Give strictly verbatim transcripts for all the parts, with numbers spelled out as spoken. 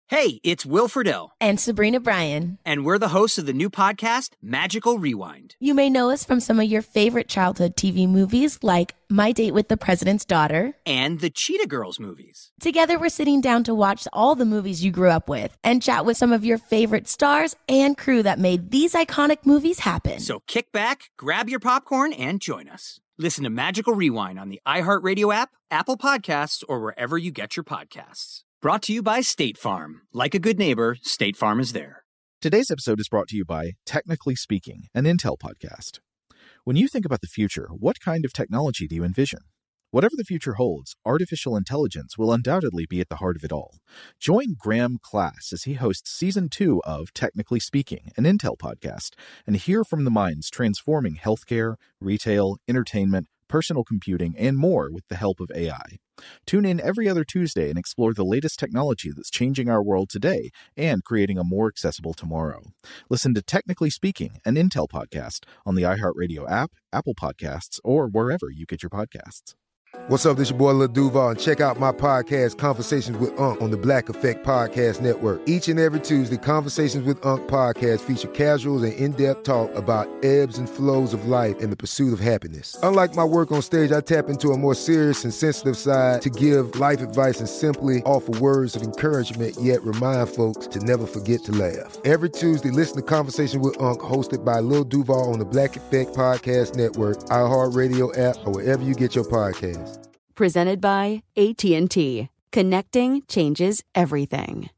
Hey, it's Will Friedle. And Sabrina Bryan. And we're the hosts of the new podcast, Magical Rewind. You may know us from some of your favorite childhood T V movies like My Date with the President's Daughter. And the Cheetah Girls movies. Together, we're sitting down to watch all the movies you grew up with and chat with some of your favorite stars and crew that made these iconic movies happen. So kick back, grab your popcorn, and join us. Listen to Magical Rewind on the iHeartRadio app, Apple Podcasts, or wherever you get your podcasts. Brought to you by State Farm. Like a good neighbor, State Farm is there. Today's episode is brought to you by Technically Speaking, an Intel podcast. When you think about the future, what kind of technology do you envision? Whatever the future holds, artificial intelligence will undoubtedly be at the heart of it all. Join Graham Class as he hosts Season two of Technically Speaking, an Intel podcast, and hear from the minds transforming healthcare, retail, entertainment, personal computing, and more with the help of A I. Tune in every other Tuesday and explore the latest technology that's changing our world today and creating a more accessible tomorrow. Listen to Technically Speaking, an Intel podcast on the iHeartRadio app, Apple Podcasts, or wherever you get your podcasts. What's up, this your boy Lil Duval, and check out my podcast, Conversations with Unc, on the Black Effect Podcast Network. Each and every Tuesday, Conversations with Unc podcast feature casuals and in-depth talk about ebbs and flows of life and the pursuit of happiness. Unlike my work on stage, I tap into a more serious and sensitive side to give life advice and simply offer words of encouragement, yet remind folks to never forget to laugh. Every Tuesday, listen to Conversation with Unc, hosted by Lil Duval on the Black Effect Podcast Network, iHeartRadio app, or wherever you get your podcasts. Presented by A T and T. Connecting changes everything.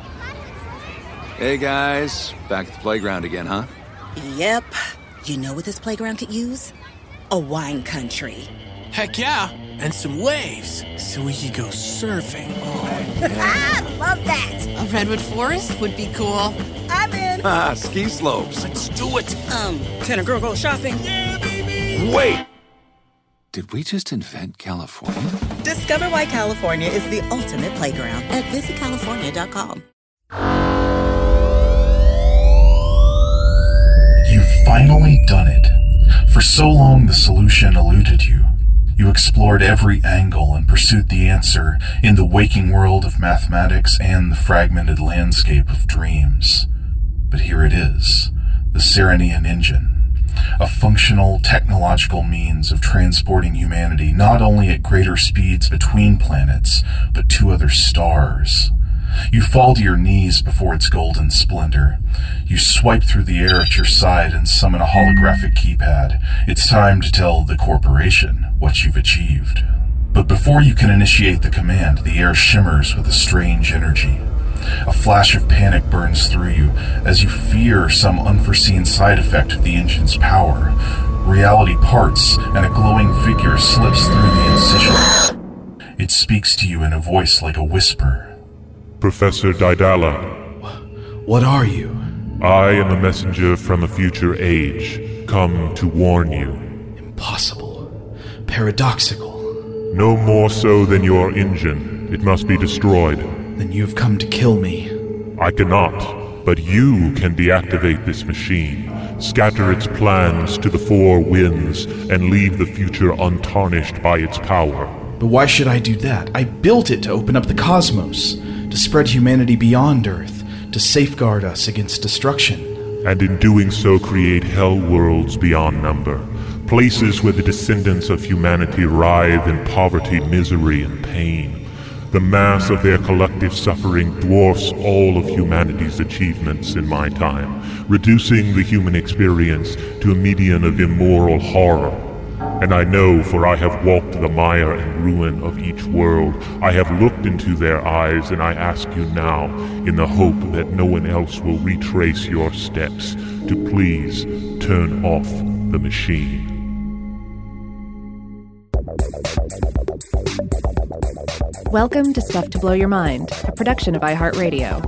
Hey guys, back at the playground again, huh? Yep. You know what this playground could use? A wine country. Heck yeah, and some waves so we could go surfing. Oh, yeah. Ah, love that. A redwood forest would be cool. I'm in. Ah, ski slopes. Let's do it. Um, can a girl go shopping? Yeah, baby. Wait. Did we just invent California? Discover why California is the ultimate playground at visit california dot com. You've finally done it. For so long, the solution eluded you. You explored every angle and pursued the answer in the waking world of mathematics and the fragmented landscape of dreams. But here it is, the Serenian engine. A functional technological means of transporting humanity not only at greater speeds between planets, but to other stars. You fall to your knees before its golden splendor. You swipe through the air at your side and summon a holographic keypad. It's time to tell the corporation what you've achieved. But before you can initiate the command, the air shimmers with a strange energy. A flash of panic burns through you as you fear some unforeseen side effect of the engine's power. Reality parts and a glowing figure slips through the incision. It speaks to you in a voice like a whisper. Professor Daedala. What are you? I am a messenger from a future age, come to warn you. Impossible. Paradoxical. No more so than your engine. It must be destroyed. Then you have come to kill me. I cannot, but you can deactivate this machine, scatter its plans to the four winds, and leave the future untarnished by its power. But why should I do that? I built it to open up the cosmos, to spread humanity beyond Earth, to safeguard us against destruction. And in doing so create hell worlds beyond number, places where the descendants of humanity writhe in poverty, misery, and pain. The mass of their collective suffering dwarfs all of humanity's achievements in my time, reducing the human experience to a median of immoral horror. And I know, for I have walked the mire and ruin of each world. I have looked into their eyes, and I ask you now, in the hope that no one else will retrace your steps, to please turn off the machine. Welcome to Stuff to Blow Your Mind, a production of iHeartRadio.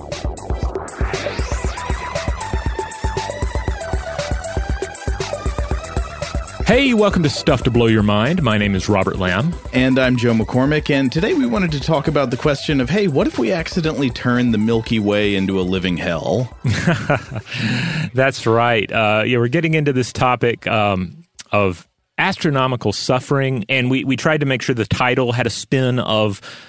Hey, welcome to Stuff to Blow Your Mind. My name is Robert Lamb. And I'm Joe McCormick, and today we wanted to talk about the question of, hey, what if we accidentally turn the Milky Way into a living hell? That's right. Uh, yeah, we're getting into this topic um, of astronomical suffering, and we, we tried to make sure the title had a spin of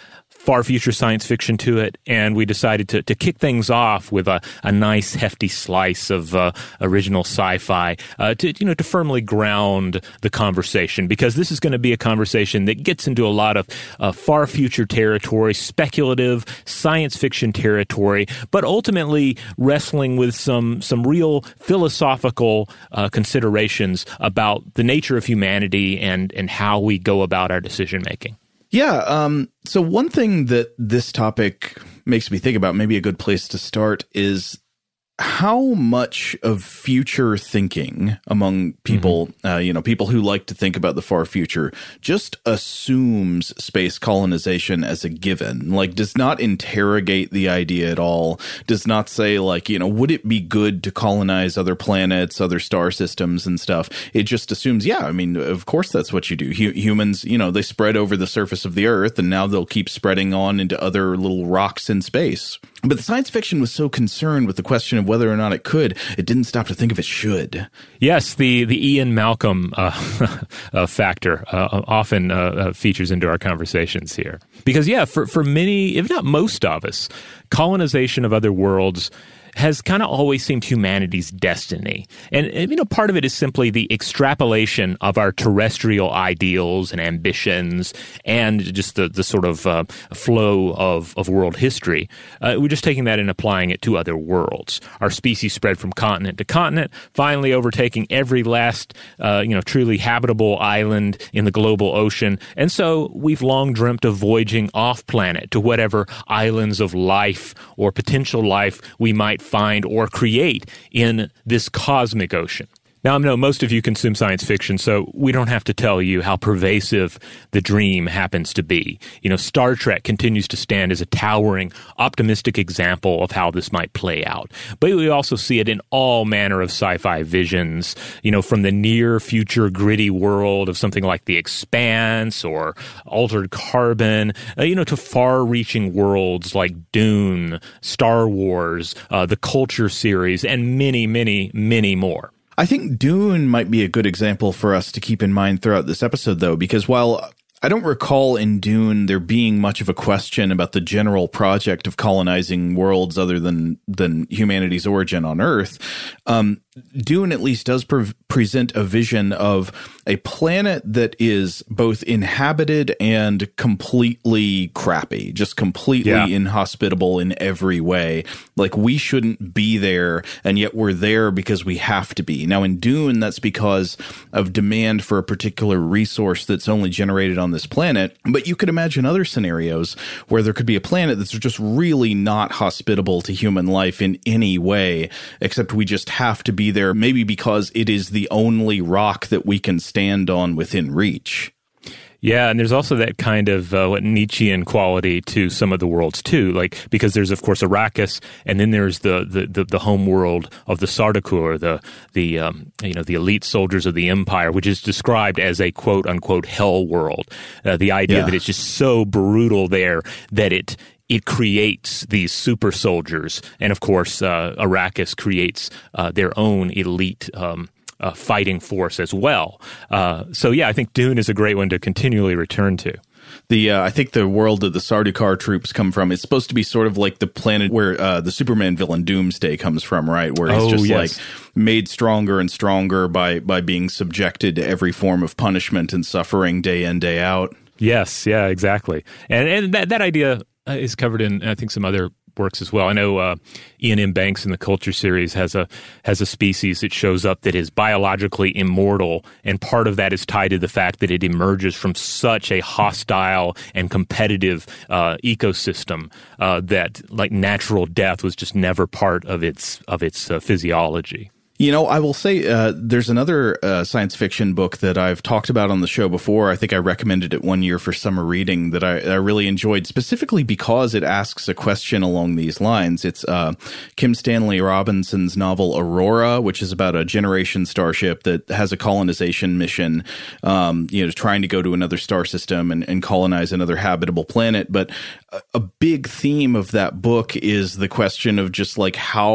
far future science fiction to it, and we decided to, to kick things off with a, a nice hefty slice of uh, original sci-fi uh, to you know to firmly ground the conversation, because this is going to be a conversation that gets into a lot of uh, far future territory, speculative science fiction territory, but ultimately wrestling with some some real philosophical uh, considerations about the nature of humanity and and how we go about our decision making. Yeah. Um, so one thing that this topic makes me think about, maybe a good place to start, is how much of future thinking among people, mm-hmm. uh, you know, people who like to think about the far future, just assumes space colonization as a given, like does not interrogate the idea at all, does not say like, you know, would it be good to colonize other planets, other star systems and stuff? It just assumes, yeah, I mean, of course that's what you do. H- humans, you know, they spread over the surface of the Earth, and now they'll keep spreading on into other little rocks in space. But the science fiction was so concerned with the question of whether or not it could, it didn't stop to think of it should. Yes, the, the Ian Malcolm uh, uh, factor uh, often uh, uh, features into our conversations here. Because, yeah, for, for many, if not most of us, colonization of other worlds has kind of always seemed humanity's destiny. And, you know, part of it is simply the extrapolation of our terrestrial ideals and ambitions and just the, the sort of uh, flow of, of world history. Uh, we're just taking that and applying it to other worlds. Our species spread from continent to continent, finally overtaking every last, uh, you know, truly habitable island in the global ocean. And so we've long dreamt of voyaging off-planet to whatever islands of life or potential life we might find or create in this cosmic ocean. Now, I know most of you consume science fiction, so we don't have to tell you how pervasive the dream happens to be. You know, Star Trek continues to stand as a towering, optimistic example of how this might play out. But we also see it in all manner of sci-fi visions, you know, from the near-future gritty world of something like The Expanse or Altered Carbon, uh, you know, to far-reaching worlds like Dune, Star Wars, uh, the Culture series, and many, many, many more. I think Dune might be a good example for us to keep in mind throughout this episode, though, because while I don't recall in Dune there being much of a question about the general project of colonizing worlds other than than humanity's origin on Earth, um, Dune at least does pre- present a vision of a planet that is both inhabited and completely crappy, just completely yeah. inhospitable in every way. Like, we shouldn't be there, and yet we're there because we have to be. Now, in Dune, that's because of demand for a particular resource that's only generated on this planet. But you could imagine other scenarios where there could be a planet that's just really not hospitable to human life in any way, except we just have to be there, maybe because it is the only rock that we can stand on within reach. Yeah, and there's also that kind of uh, what Nietzschean quality to some of the worlds too, like because there's of course Arrakis, and then there's the the, the, the home world of the Sardaukar, the the um, you know the elite soldiers of the Empire, which is described as a quote unquote hell world. Uh, the idea yeah. that it's just so brutal there that it. It creates these super soldiers, and of course, uh, Arrakis creates uh, their own elite um, uh, fighting force as well. Uh, so, yeah, I think Dune is a great one to continually return to. The uh, I think the world that the Sardaukar troops come from, it's supposed to be sort of like the planet where uh, the Superman villain Doomsday comes from, right? Where he's oh, just yes. like made stronger and stronger by by being subjected to every form of punishment and suffering day in, day out. Yes, yeah, exactly. And and that that idea is covered in, I think, some other works as well. I know uh, Ian M. Banks in the Culture series has a has a species that shows up that is biologically immortal, and part of that is tied to the fact that it emerges from such a hostile and competitive uh, ecosystem uh, that, like, natural death was just never part of its of its uh, physiology. You know, I will say uh, there's another uh, science fiction book that I've talked about on the show before. I think I recommended it one year for summer reading that I, I really enjoyed, specifically because it asks a question along these lines. It's uh, Kim Stanley Robinson's novel Aurora, which is about a generation starship that has a colonization mission, um, you know, trying to go to another star system and, and colonize another habitable planet. But a, a big theme of that book is the question of just like how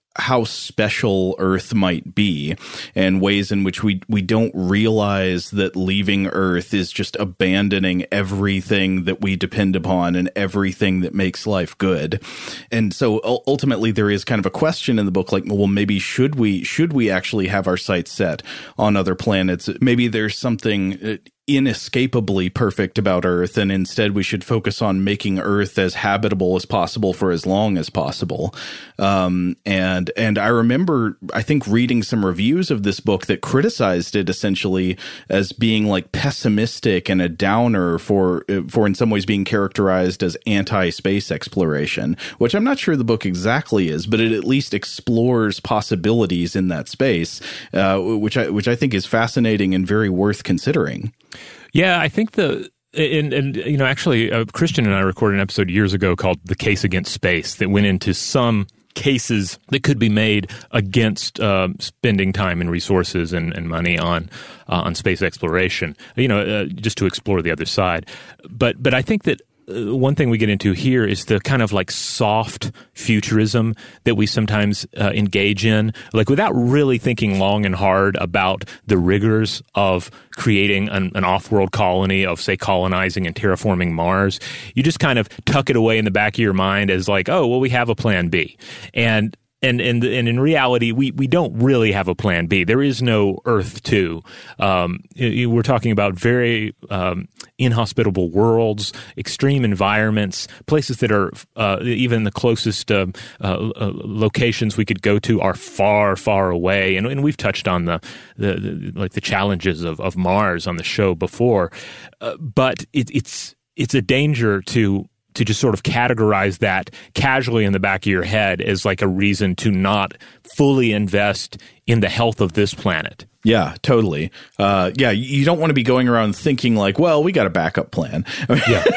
how special Earth might be and ways in which we we don't realize that leaving Earth is just abandoning everything that we depend upon and everything that makes life good. And so ultimately there is kind of a question in the book like, well, maybe should we should we actually have our sights set on other planets? Maybe there's something inescapably perfect about Earth, and instead we should focus on making Earth as habitable as possible for as long as possible. Um, and and I remember, I think, reading some reviews of this book that criticized it essentially as being like pessimistic and a downer for for in some ways being characterized as anti-space exploration, which I'm not sure the book exactly is, but it at least explores possibilities in that space, uh, which I which I think is fascinating and very worth considering. Yeah, I think the and, and you know, actually, uh, Christian and I recorded an episode years ago called "The Case Against Space" that went into some cases that could be made against uh, spending time and resources and, and money on uh, on space exploration. You know, uh, just to explore the other side. But but I think that. Uh, one thing we get into here is the kind of like soft futurism that we sometimes uh, engage in, like without really thinking long and hard about the rigors of creating an, an off-world colony, of, say, colonizing and terraforming Mars. You just kind of tuck it away in the back of your mind as like, oh, well, we have a plan B. And And and and in reality, we, we don't really have a plan B. There is no Earth two. Um, we're talking about very um, inhospitable worlds, extreme environments, places that are uh, even the closest uh, uh, locations we could go to are far, far away. And, and we've touched on the, the, the like the challenges of, of Mars on the show before. Uh, but it, it's it's a danger to. to just sort of categorize that casually in the back of your head as like a reason to not fully invest in the health of this planet. Yeah, totally. Uh, yeah, you don't want to be going around thinking like, well, we got a backup plan. I mean, yeah.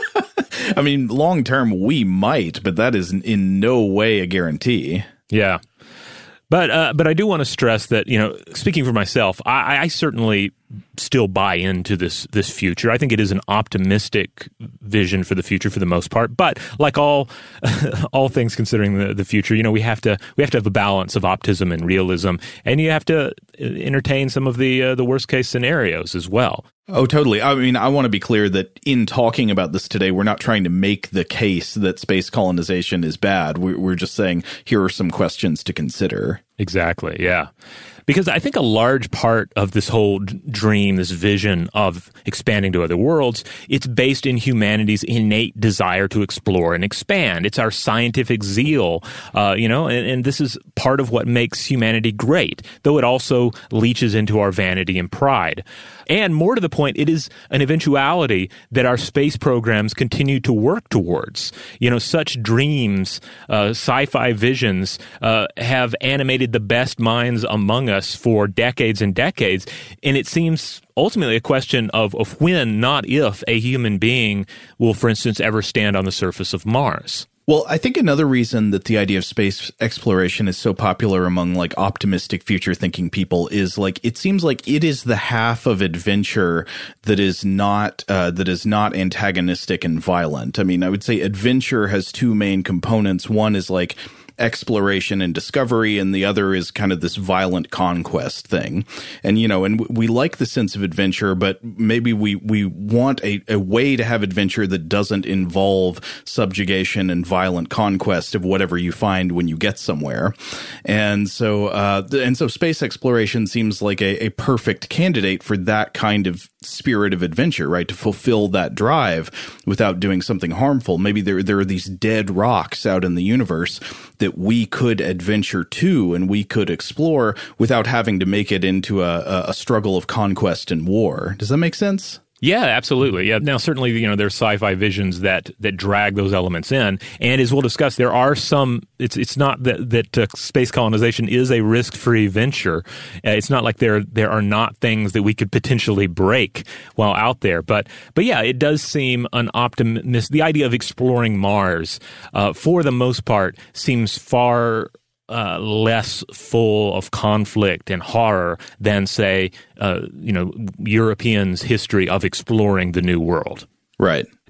I mean, long term, we might, but that is in no way a guarantee. Yeah. But uh, but I do want to stress that, you know, speaking for myself, I, I certainly still buy into this this future. I think it is an optimistic vision for the future for the most part. But like all all things considering the, the future, you know, we have to we have to have a balance of optimism and realism, and you have to entertain some of the uh, the worst case scenarios as well. Oh, totally. I mean, I want to be clear that in talking about this today, we're not trying to make the case that space colonization is bad. We're just saying here are some questions to consider. Exactly. Yeah. Because I think a large part of this whole dream, this vision of expanding to other worlds, it's based in humanity's innate desire to explore and expand. It's our scientific zeal, uh, you know, and, and this is part of what makes humanity great, though it also leaches into our vanity and pride. And more to the point, it is an eventuality that our space programs continue to work towards. You know, such dreams, uh, sci-fi visions uh, have animated the best minds among us for decades and decades. And it seems ultimately a question of, of when, not if, a human being will, for instance, ever stand on the surface of Mars. Well, I think another reason that the idea of space exploration is so popular among like optimistic future thinking people is like it seems like it is the half of adventure that is not uh, that is not antagonistic and violent. I mean, I would say adventure has two main components. One is like exploration and discovery, and the other is kind of this violent conquest thing. And, you know, and we like the sense of adventure, but maybe we, we want a, a way to have adventure that doesn't involve subjugation and violent conquest of whatever you find when you get somewhere. And so, uh, and so space exploration seems like a, a perfect candidate for that kind of spirit of adventure, right? To fulfill that drive without doing something harmful. Maybe there, there are these dead rocks out in the universe that we could adventure to and we could explore without having to make it into a, a struggle of conquest and war. Does that make sense? Yeah, absolutely. Yeah. Now, certainly, you know, there's sci-fi visions that that drag those elements in, and as we'll discuss, there are some. It's it's not that that uh, space colonization is a risk-free venture. Uh, it's not like there there are not things that we could potentially break while out there. But but yeah, it does seem an optimist. The idea of exploring Mars, uh, for the most part, seems far Uh, less full of conflict and horror than, say, uh, you know, Europeans' history of exploring the New World. Right.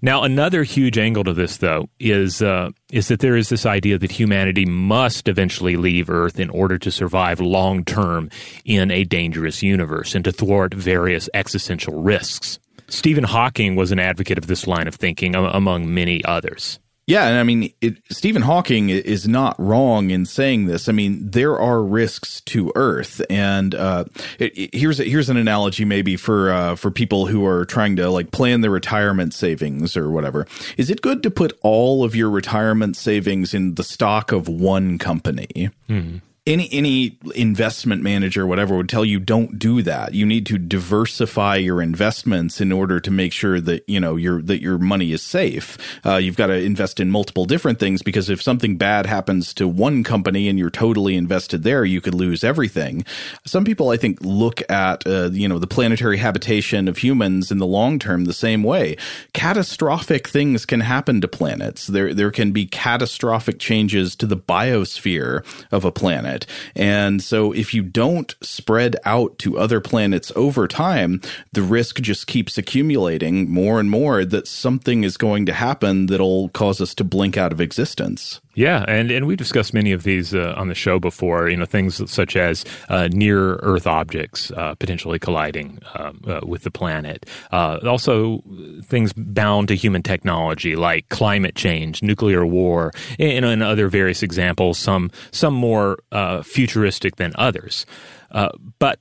Now, another huge angle to this, though, is uh, is that there is this idea that humanity must eventually leave Earth in order to survive long-term in a dangerous universe and to thwart various existential risks. Stephen Hawking was an advocate of this line of thinking, among many others. Yeah, and I mean, it, Stephen Hawking is not wrong in saying this. I mean, there are risks to Earth, and uh, it, it, here's a, here's an analogy maybe for uh, for people who are trying to like plan their retirement savings or whatever. Is it good to put all of your retirement savings in the stock of one company? Mm-hmm. Any any investment manager, whatever, would tell you don't do that. You need to diversify your investments in order to make sure that you know your that your money is safe. Uh, you've got to invest in multiple different things because if something bad happens to one company and you're totally invested there, you could lose everything. Some people, I think, look at uh, you know the planetary habitation of humans in the long term the same way. Catastrophic things can happen to planets. There there can be catastrophic changes to the biosphere of a planet. And so if you don't spread out to other planets over time, the risk just keeps accumulating more and more that something is going to happen that'll cause us to blink out of existence. Yeah, and, and we discussed many of these uh, on the show before, you know, things such as uh, near-Earth objects uh, potentially colliding uh, uh, with the planet. Uh, also, things bound to human technology like climate change, nuclear war, and, and other various examples, some, some more uh, futuristic than others. Uh, but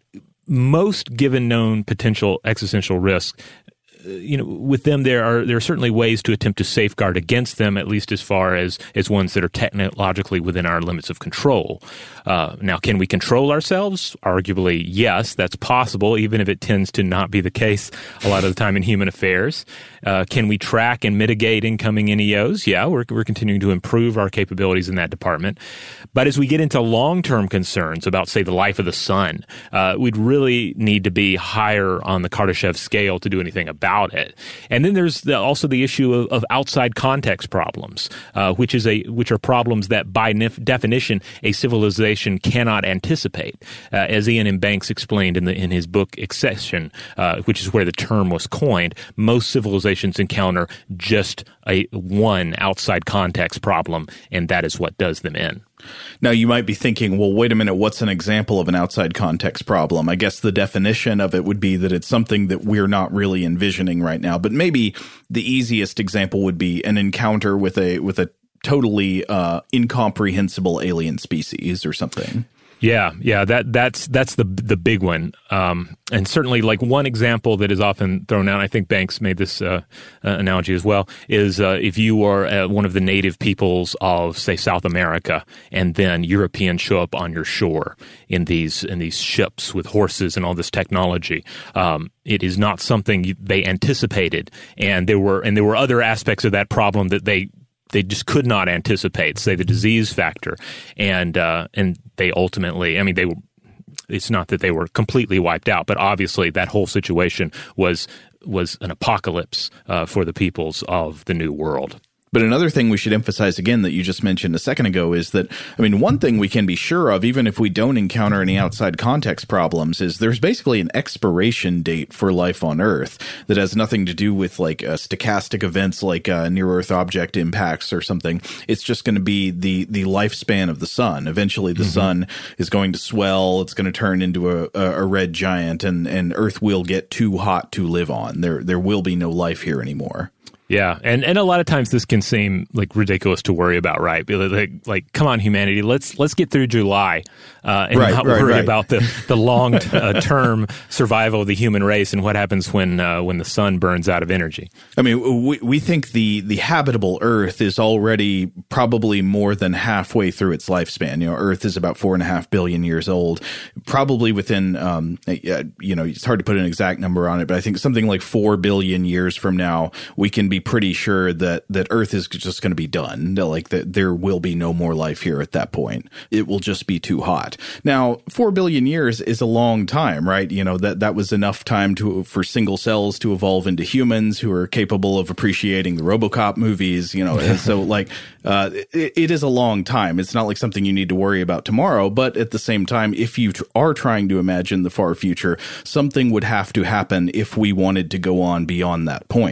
most given known potential existential risks, you know, with them, there are there are certainly ways to attempt to safeguard against them, at least as far as, as ones that are technologically within our limits of control. Uh, now, can we control ourselves? Arguably, yes, that's possible, even if it tends to not be the case a lot of the time in human affairs. Uh, can we track and mitigate incoming N E Os? Yeah, we're, we're continuing to improve our capabilities in that department. But as we get into long-term concerns about, say, the life of the sun, uh, we'd really need to be higher on the Kardashev scale to do anything about it. And then there's the, also the issue of, of outside context problems, uh, which is a which are problems that by nef- definition a civilization cannot anticipate, uh, as Ian M. Banks explained in the in his book Accession, uh, which is where the term was coined. Most civilizations encounter just a one outside context problem, and that is what does them in. Now, you might be thinking, well, wait a minute, what's an example of an outside context problem? I guess the definition of it would be that it's something that we're not really envisioning right now. But maybe the easiest example would be an encounter with a with a totally uh, incomprehensible alien species or something. Yeah, yeah, that that's that's the the big one, um, and certainly like one example that is often thrown out. I think Banks made this uh, uh, analogy as well. Is uh, if you are uh, one of the native peoples of, say, South America, and then Europeans show up on your shore in these in these ships with horses and all this technology. Um, it is not something they anticipated, and there were and there were other aspects of that problem that they. They just could not anticipate, say, the disease factor, and uh, and they ultimately, I mean, they were. It's not that they were completely wiped out, but obviously that whole situation was was an apocalypse uh, for the peoples of the New World. But another thing we should emphasize again that you just mentioned a second ago is that, I mean, one thing we can be sure of, even if we don't encounter any outside context problems, is there's basically an expiration date for life on Earth that has nothing to do with like uh, stochastic events like uh, near-Earth object impacts or something. It's just going to be the the lifespan of the sun. Eventually, the mm-hmm. sun is going to swell. It's going to turn into a, a, a red giant, and, and Earth will get too hot to live on. There there will be no life here anymore. Yeah, and, and a lot of times this can seem like ridiculous to worry about, right? Like, like come on, humanity, let's let's get through July uh, and right, not right, worry right. about the the long uh, term survival of the human race and what happens when uh, when the sun burns out of energy. I mean, we we think the the habitable Earth is already probably more than halfway through its lifespan. You know, Earth is about four and a half billion years old. Probably within, um, you know, it's hard to put an exact number on it, but I think something like four billion years from now, we can be pretty sure that that Earth is just going to be done. Like that there will be no more life here at that point. It will just be too hot. Now, four billion years is a long time, right? You know, that that was enough time to for single cells to evolve into humans who are capable of appreciating the RoboCop movies, you know. And so like uh, it, it is a long time. It's not like something you need to worry about tomorrow, but at the same time, if you tr- are trying to imagine the far future, something would have to happen if we wanted to go on beyond that point.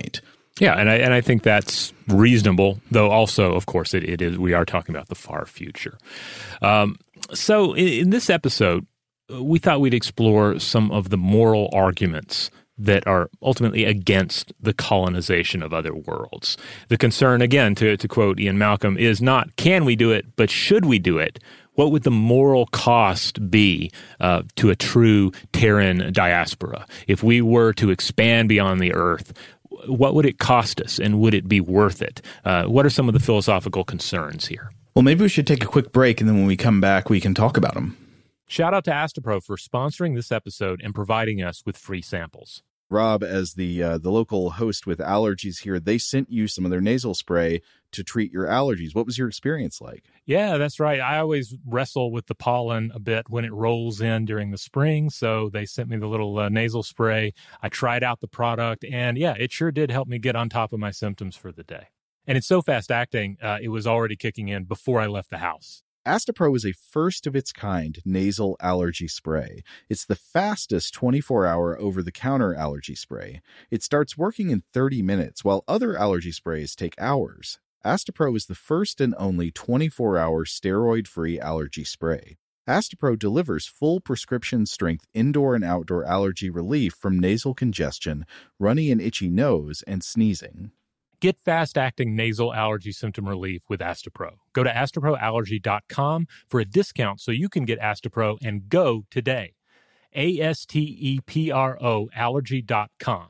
Yeah, and I and I think that's reasonable, though also, of course, it, it is. We are talking about the far future. Um, so in, in this episode, we thought we'd explore some of the moral arguments that are ultimately against the colonization of other worlds. The concern, again, to, to quote Ian Malcolm, is not can we do it, but should we do it? What would the moral cost be uh, to a true Terran diaspora? If we were to expand beyond the Earth, what would it cost us, and would it be worth it? Uh, what are some of the philosophical concerns here? Well, maybe we should take a quick break, and then when we come back, we can talk about them. Shout out to Astepro for sponsoring this episode and providing us with free samples. Rob, as the uh, the local host with allergies here, they sent you some of their nasal spray to treat your allergies. What was your experience like? Yeah, that's right. I always wrestle with the pollen a bit when it rolls in during the spring, so they sent me the little uh, nasal spray. I tried out the product, and yeah, it sure did help me get on top of my symptoms for the day. And it's so fast-acting, uh, it was already kicking in before I left the house. Astepro is a first-of-its-kind nasal allergy spray. It's the fastest twenty-four hour over-the-counter allergy spray. It starts working in thirty minutes, while other allergy sprays take hours. Astepro is the first and only twenty-four hour steroid-free allergy spray. Astepro delivers full prescription-strength indoor and outdoor allergy relief from nasal congestion, runny and itchy nose, and sneezing. Get fast-acting nasal allergy symptom relief with Astepro. Go to astepro allergy dot com for a discount so you can get Astepro and go today. A S T E P R O allergy dot com.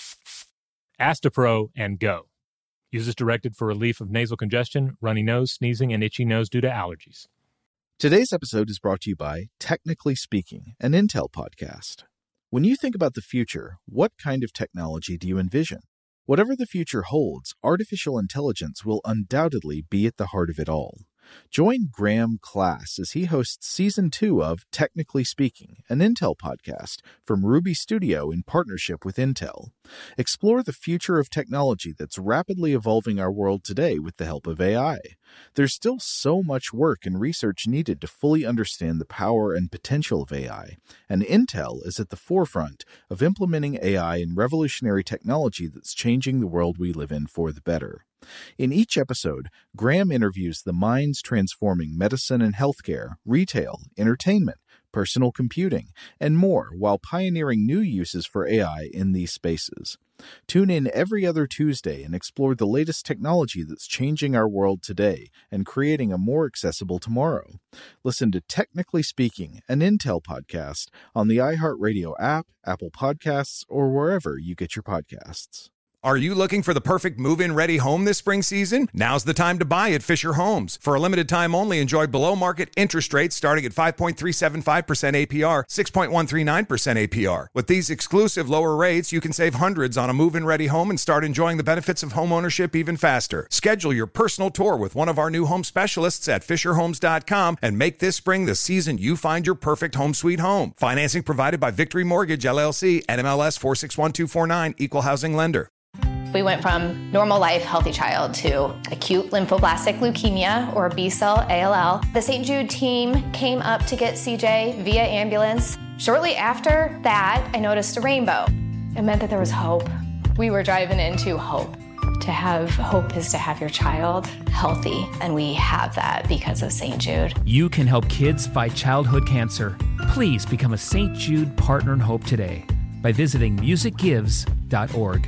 Astepro and go. Use as directed for relief of nasal congestion, runny nose, sneezing, and itchy nose due to allergies. Today's episode is brought to you by Technically Speaking, an Intel podcast. When you think about the future, what kind of technology do you envision? Whatever the future holds, artificial intelligence will undoubtedly be at the heart of it all. Join Graham Class as he hosts Season two of Technically Speaking, an Intel podcast from Ruby Studio in partnership with Intel. Explore the future of technology that's rapidly evolving our world today with the help of A I. There's still so much work and research needed to fully understand the power and potential of A I, and Intel is at the forefront of implementing A I in revolutionary technology that's changing the world we live in for the better. In each episode, Graham interviews the minds transforming medicine and healthcare, retail, entertainment, personal computing, and more while pioneering new uses for A I in these spaces. Tune in every other Tuesday and explore the latest technology that's changing our world today and creating a more accessible tomorrow. Listen to Technically Speaking, an Intel podcast on the iHeartRadio app, Apple Podcasts, or wherever you get your podcasts. Are you looking for the perfect move-in ready home this spring season? Now's the time to buy at Fisher Homes. For a limited time only, enjoy below-market interest rates starting at five point three seven five percent A P R, six point one three nine percent A P R. With these exclusive lower rates, you can save hundreds on a move-in ready home and start enjoying the benefits of home ownership even faster. Schedule your personal tour with one of our new home specialists at fisher homes dot com and make this spring the season you find your perfect home sweet home. Financing provided by Victory Mortgage, L L C, N M L S four six one two four nine, Equal Housing Lender. We went from normal life, healthy child to acute lymphoblastic leukemia, or B-cell A L L. The Saint Jude team came up to get C J via ambulance. Shortly after that, I noticed a rainbow. It meant that there was hope. We were driving into hope. To have hope is to have your child healthy, and we have that because of Saint Jude. You can help kids fight childhood cancer. Please become a Saint Jude Partner in Hope today by visiting music gives dot org.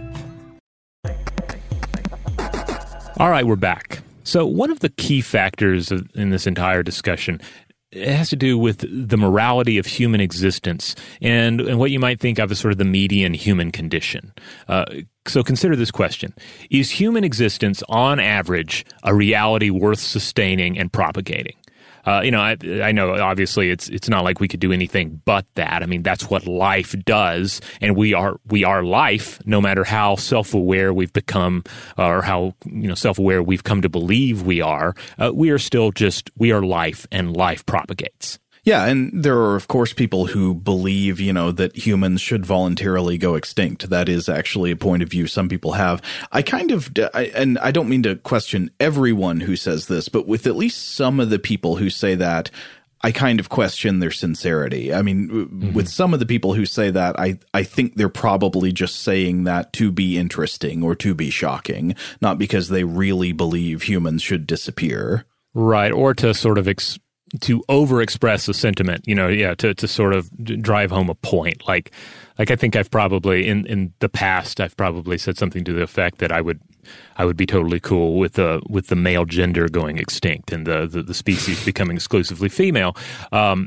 All right, we're back. So one of the key factors of, in this entire discussion, it has to do with the morality of human existence and, and what you might think of as sort of the median human condition. Uh, so consider this question. Is human existence, on average, a reality worth sustaining and propagating? Uh, you know, I, I know obviously it's it's not like we could do anything but that. I mean, that's what life does, and we are we are life. No matter how self-aware we've become, or how you know self-aware we've come to believe we are, uh, we are still just we are life, and life propagates. Yeah, and there are, of course, people who believe, you know, that humans should voluntarily go extinct. That is actually a point of view some people have. I kind of, I, and I don't mean to question everyone who says this, but with at least some of the people who say that, I kind of question their sincerity. I mean, mm-hmm. with some of the people who say that, I, I think they're probably just saying that to be interesting or to be shocking, not because they really believe humans should disappear. Right, or to sort of ex- to overexpress a sentiment, you know, yeah, to, to sort of drive home a point. Like, like I think I've probably, in, in the past, I've probably said something to the effect that I would I would be totally cool with the with the male gender going extinct and the the, the species becoming exclusively female. Um,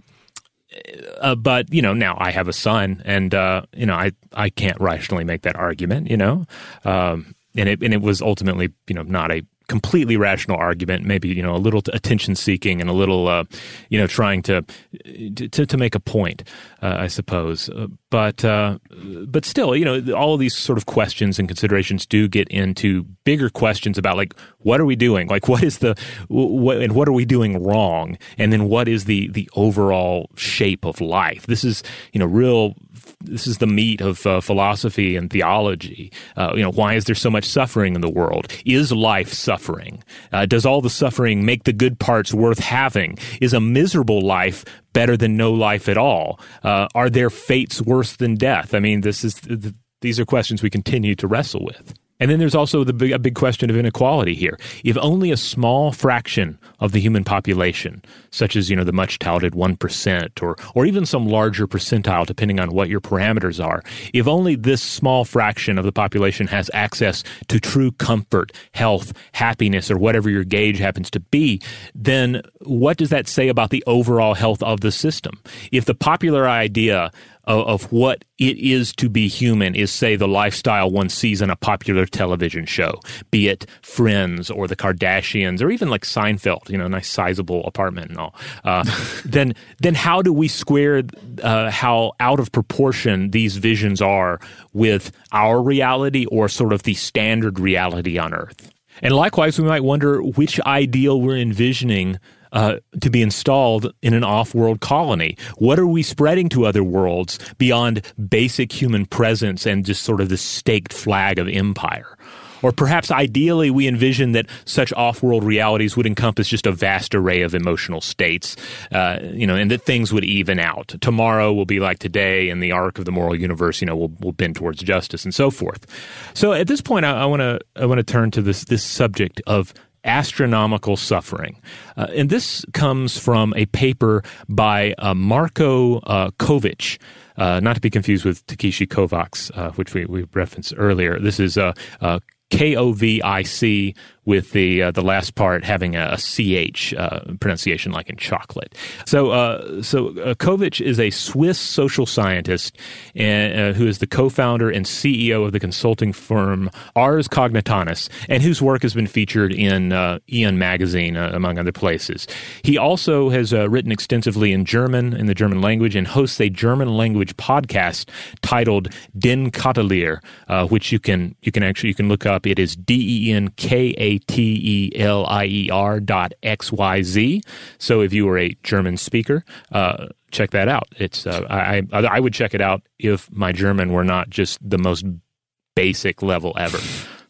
uh, but you know, now I have a son, and uh, you know, I I can't rationally make that argument. You know, um, and it and it was ultimately, you know, not a completely rational argument, maybe, you know, a little attention seeking and a little, uh, you know, trying to to, to make a point, uh, I suppose. Uh, but uh, but still, you know, all of these sort of questions and considerations do get into bigger questions about, like, what are we doing? Like, what is the what and what are we doing wrong? And then what is the the overall shape of life? This is, you know, real. This is the meat of uh, philosophy and theology. Uh, you know, why is there so much suffering in the world? Is life suffering? Uh, does all the suffering make the good parts worth having? Is a miserable life better than no life at all? Uh, are there fates worse than death? I mean, this is th- these are questions we continue to wrestle with. And then there's also the big, a big question of inequality here. If only a small fraction of the human population, such as, you know, the much touted one percent or or even some larger percentile, depending on what your parameters are, if only this small fraction of the population has access to true comfort, health, happiness, or whatever your gauge happens to be, then what does that say about the overall health of the system? If the popular idea of what it is to be human is, say, the lifestyle one sees on a popular television show, be it Friends or the Kardashians or even like Seinfeld, you know, nice sizable apartment and all, uh, then then how do we square uh, how out of proportion these visions are with our reality or sort of the standard reality on Earth? And likewise, we might wonder which ideal we're envisioning Uh, to be installed in an off-world colony. What are we spreading to other worlds beyond basic human presence and just sort of the staked flag of empire? Or perhaps ideally we envision that such off-world realities would encompass just a vast array of emotional states, uh, you know, and that things would even out. Tomorrow will be like today, and the arc of the moral universe, you know, will will bend towards justice and so forth. So at this point, I want to I want to turn to this this subject of astronomical suffering. Uh, and this comes from a paper by uh, Marko uh, Kovic, uh, not to be confused with Takeshi Kovacs, uh, which we, we referenced earlier. This is uh, uh, K O V I C with the uh, the last part having a, a C H uh, pronunciation like in chocolate. So uh, so uh, Kovic is a Swiss social scientist and, uh, who is the co-founder and C E O of the consulting firm Ars Cognitanus, and whose work has been featured in uh, Ian Magazine, uh, among other places. He also has uh, written extensively in German, in the German language, and hosts a German language podcast titled Den Katalier, uh, which you can you can actually you can look up. It is D E N K A T E L I E R dot X Y Z. So if you are a German speaker, uh, check that out. It's uh, I, I would check it out if my German were not just the most basic level ever.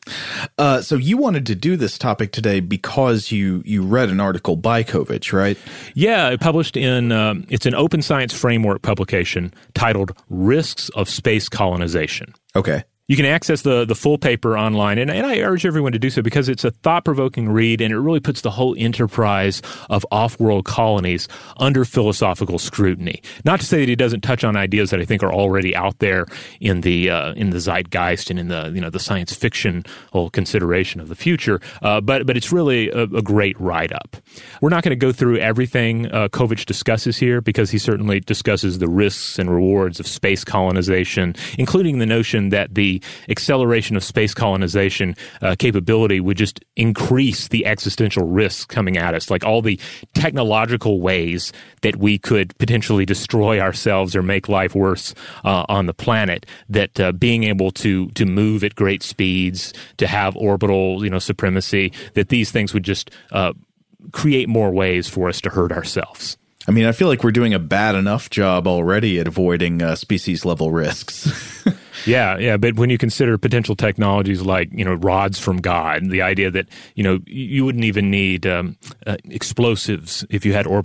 Uh, so you wanted to do this topic today because you you read an article by Kovic, right? Yeah, it published in um, it's an open science framework publication titled "Risks of Space Colonization." Okay. You can access the the full paper online, and, and I urge everyone to do so because it's a thought-provoking read, and it really puts the whole enterprise of off-world colonies under philosophical scrutiny. Not to say that he doesn't touch on ideas that I think are already out there in the uh, in the zeitgeist and in the you know the science fiction whole consideration of the future, uh, but but it's really a, a great write-up. We're not going to go through everything uh, Kovic discusses here because he certainly discusses the risks and rewards of space colonization, including the notion that the acceleration of space colonization uh, capability would just increase the existential risks coming at us, like all the technological ways that we could potentially destroy ourselves or make life worse uh, on the planet, that uh, being able to to move at great speeds, to have orbital you know supremacy, that these things would just uh, create more ways for us to hurt ourselves. I mean, I feel like we're doing a bad enough job already at avoiding uh, species-level risks. Yeah, yeah, but when you consider potential technologies like, you know, rods from God, the idea that, you know, you wouldn't even need um, uh, explosives if you had orbital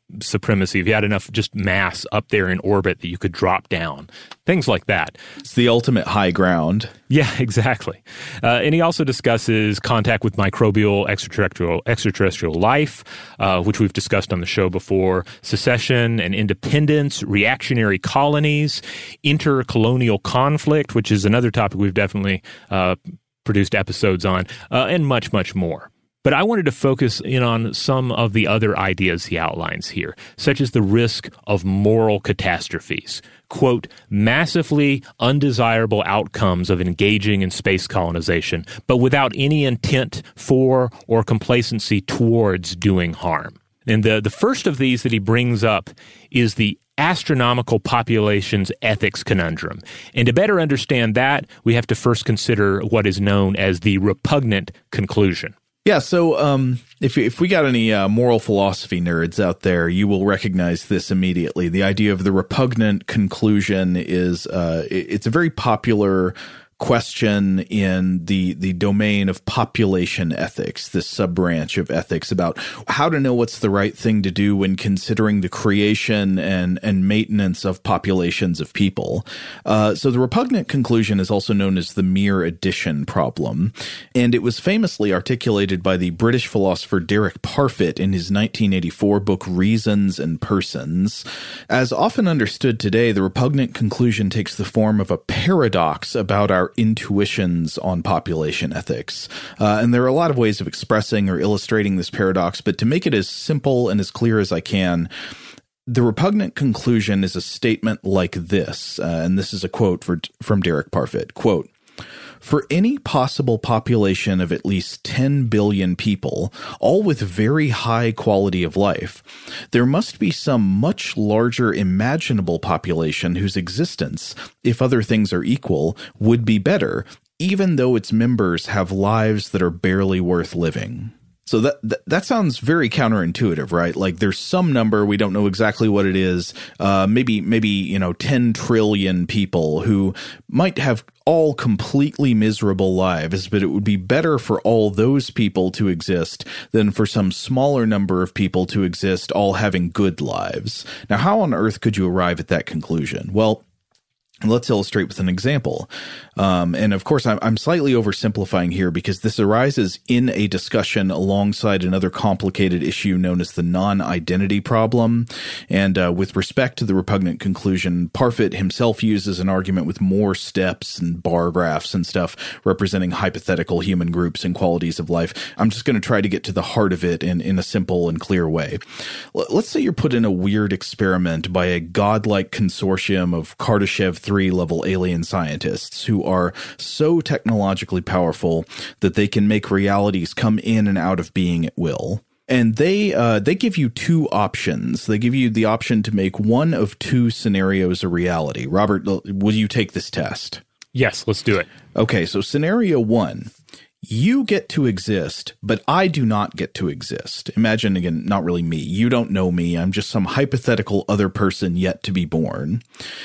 supremacy, if you had enough just mass up there in orbit that you could drop down, things like that. It's the ultimate high ground. Yeah, exactly. Uh, and he also discusses contact with microbial extraterrestrial extraterrestrial life, uh, which we've discussed on the show before, secession and independence, reactionary colonies, intercolonial conflict, which is another topic we've definitely uh, produced episodes on, uh, and much, much more. But I wanted to focus in on some of the other ideas he outlines here, such as the risk of moral catastrophes, quote, massively undesirable outcomes of engaging in space colonization, but without any intent for or complacency towards doing harm. And the, the first of these that he brings up is the astronomical populations ethics conundrum. And to better understand that, we have to first consider what is known as the repugnant conclusion. Yeah, so um, if if we got any uh, moral philosophy nerds out there, you will recognize this immediately. The idea of the repugnant conclusion is uh, it's a very popular question in the the domain of population ethics, this sub-branch of ethics about how to know what's the right thing to do when considering the creation and, and maintenance of populations of people. Uh, so the repugnant conclusion is also known as the mere addition problem, and it was famously articulated by the British philosopher Derek Parfit in his nineteen eighty-four book Reasons and Persons. As often understood today, the repugnant conclusion takes the form of a paradox about our intuitions on population ethics. Uh, and there are a lot of ways of expressing or illustrating this paradox, but to make it as simple and as clear as I can, the repugnant conclusion is a statement like this, uh, and this is a quote for, from Derek Parfit, quote, for any possible population of at least ten billion people, all with very high quality of life, there must be some much larger imaginable population whose existence, if other things are equal, would be better, even though its members have lives that are barely worth living. So that, that that sounds very counterintuitive, right? Like there's some number, we don't know exactly what it is, uh, maybe, maybe, you know, ten trillion people who might have all completely miserable lives, but it would be better for all those people to exist than for some smaller number of people to exist all having good lives. Now, how on earth could you arrive at that conclusion? Well, let's illustrate with an example. Um, and of course, I'm, I'm slightly oversimplifying here because this arises in a discussion alongside another complicated issue known as the non-identity problem. And uh, with respect to the repugnant conclusion, Parfit himself uses an argument with more steps and bar graphs and stuff representing hypothetical human groups and qualities of life. I'm just going to try to get to the heart of it in, in a simple and clear way. L- let's say you're put in a weird experiment by a godlike consortium of Kardashev three level alien scientists who are so technologically powerful that they can make realities come in and out of being at will. And they uh, they give you two options. They give you the option to make one of two scenarios a reality. Robert, will you take this test? Yes, let's do it. Okay, so scenario one. You get to exist, but I do not get to exist. Imagine, again, not really me. You don't know me. I'm just some hypothetical other person yet to be born.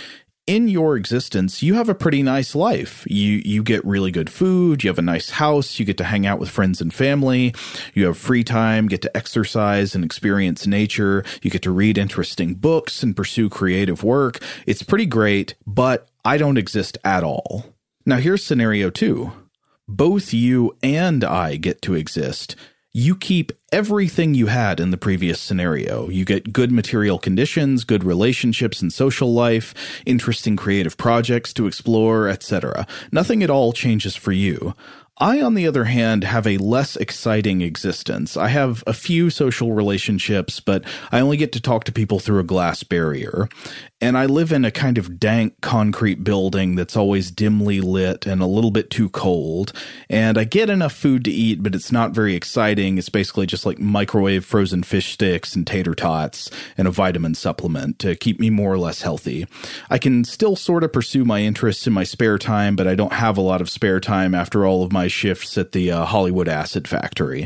In your existence, you have a pretty nice life. You you get really good food, you have a nice house, you get to hang out with friends and family, you have free time, get to exercise and experience nature, you get to read interesting books and pursue creative work. It's pretty great, but I don't exist at all. Now here's scenario two. Both you and I get to exist. You keep everything you had in the previous scenario. You get good material conditions, good relationships and social life, interesting creative projects to explore, et cetera. Nothing at all changes for you. I, on the other hand, have a less exciting existence. I have a few social relationships, but I only get to talk to people through a glass barrier. And I live in a kind of dank concrete building that's always dimly lit and a little bit too cold. And I get enough food to eat, but it's not very exciting. It's basically just like microwave frozen fish sticks and tater tots and a vitamin supplement to keep me more or less healthy. I can still sort of pursue my interests in my spare time, but I don't have a lot of spare time after all of my shifts at the uh, Hollywood Acid Factory.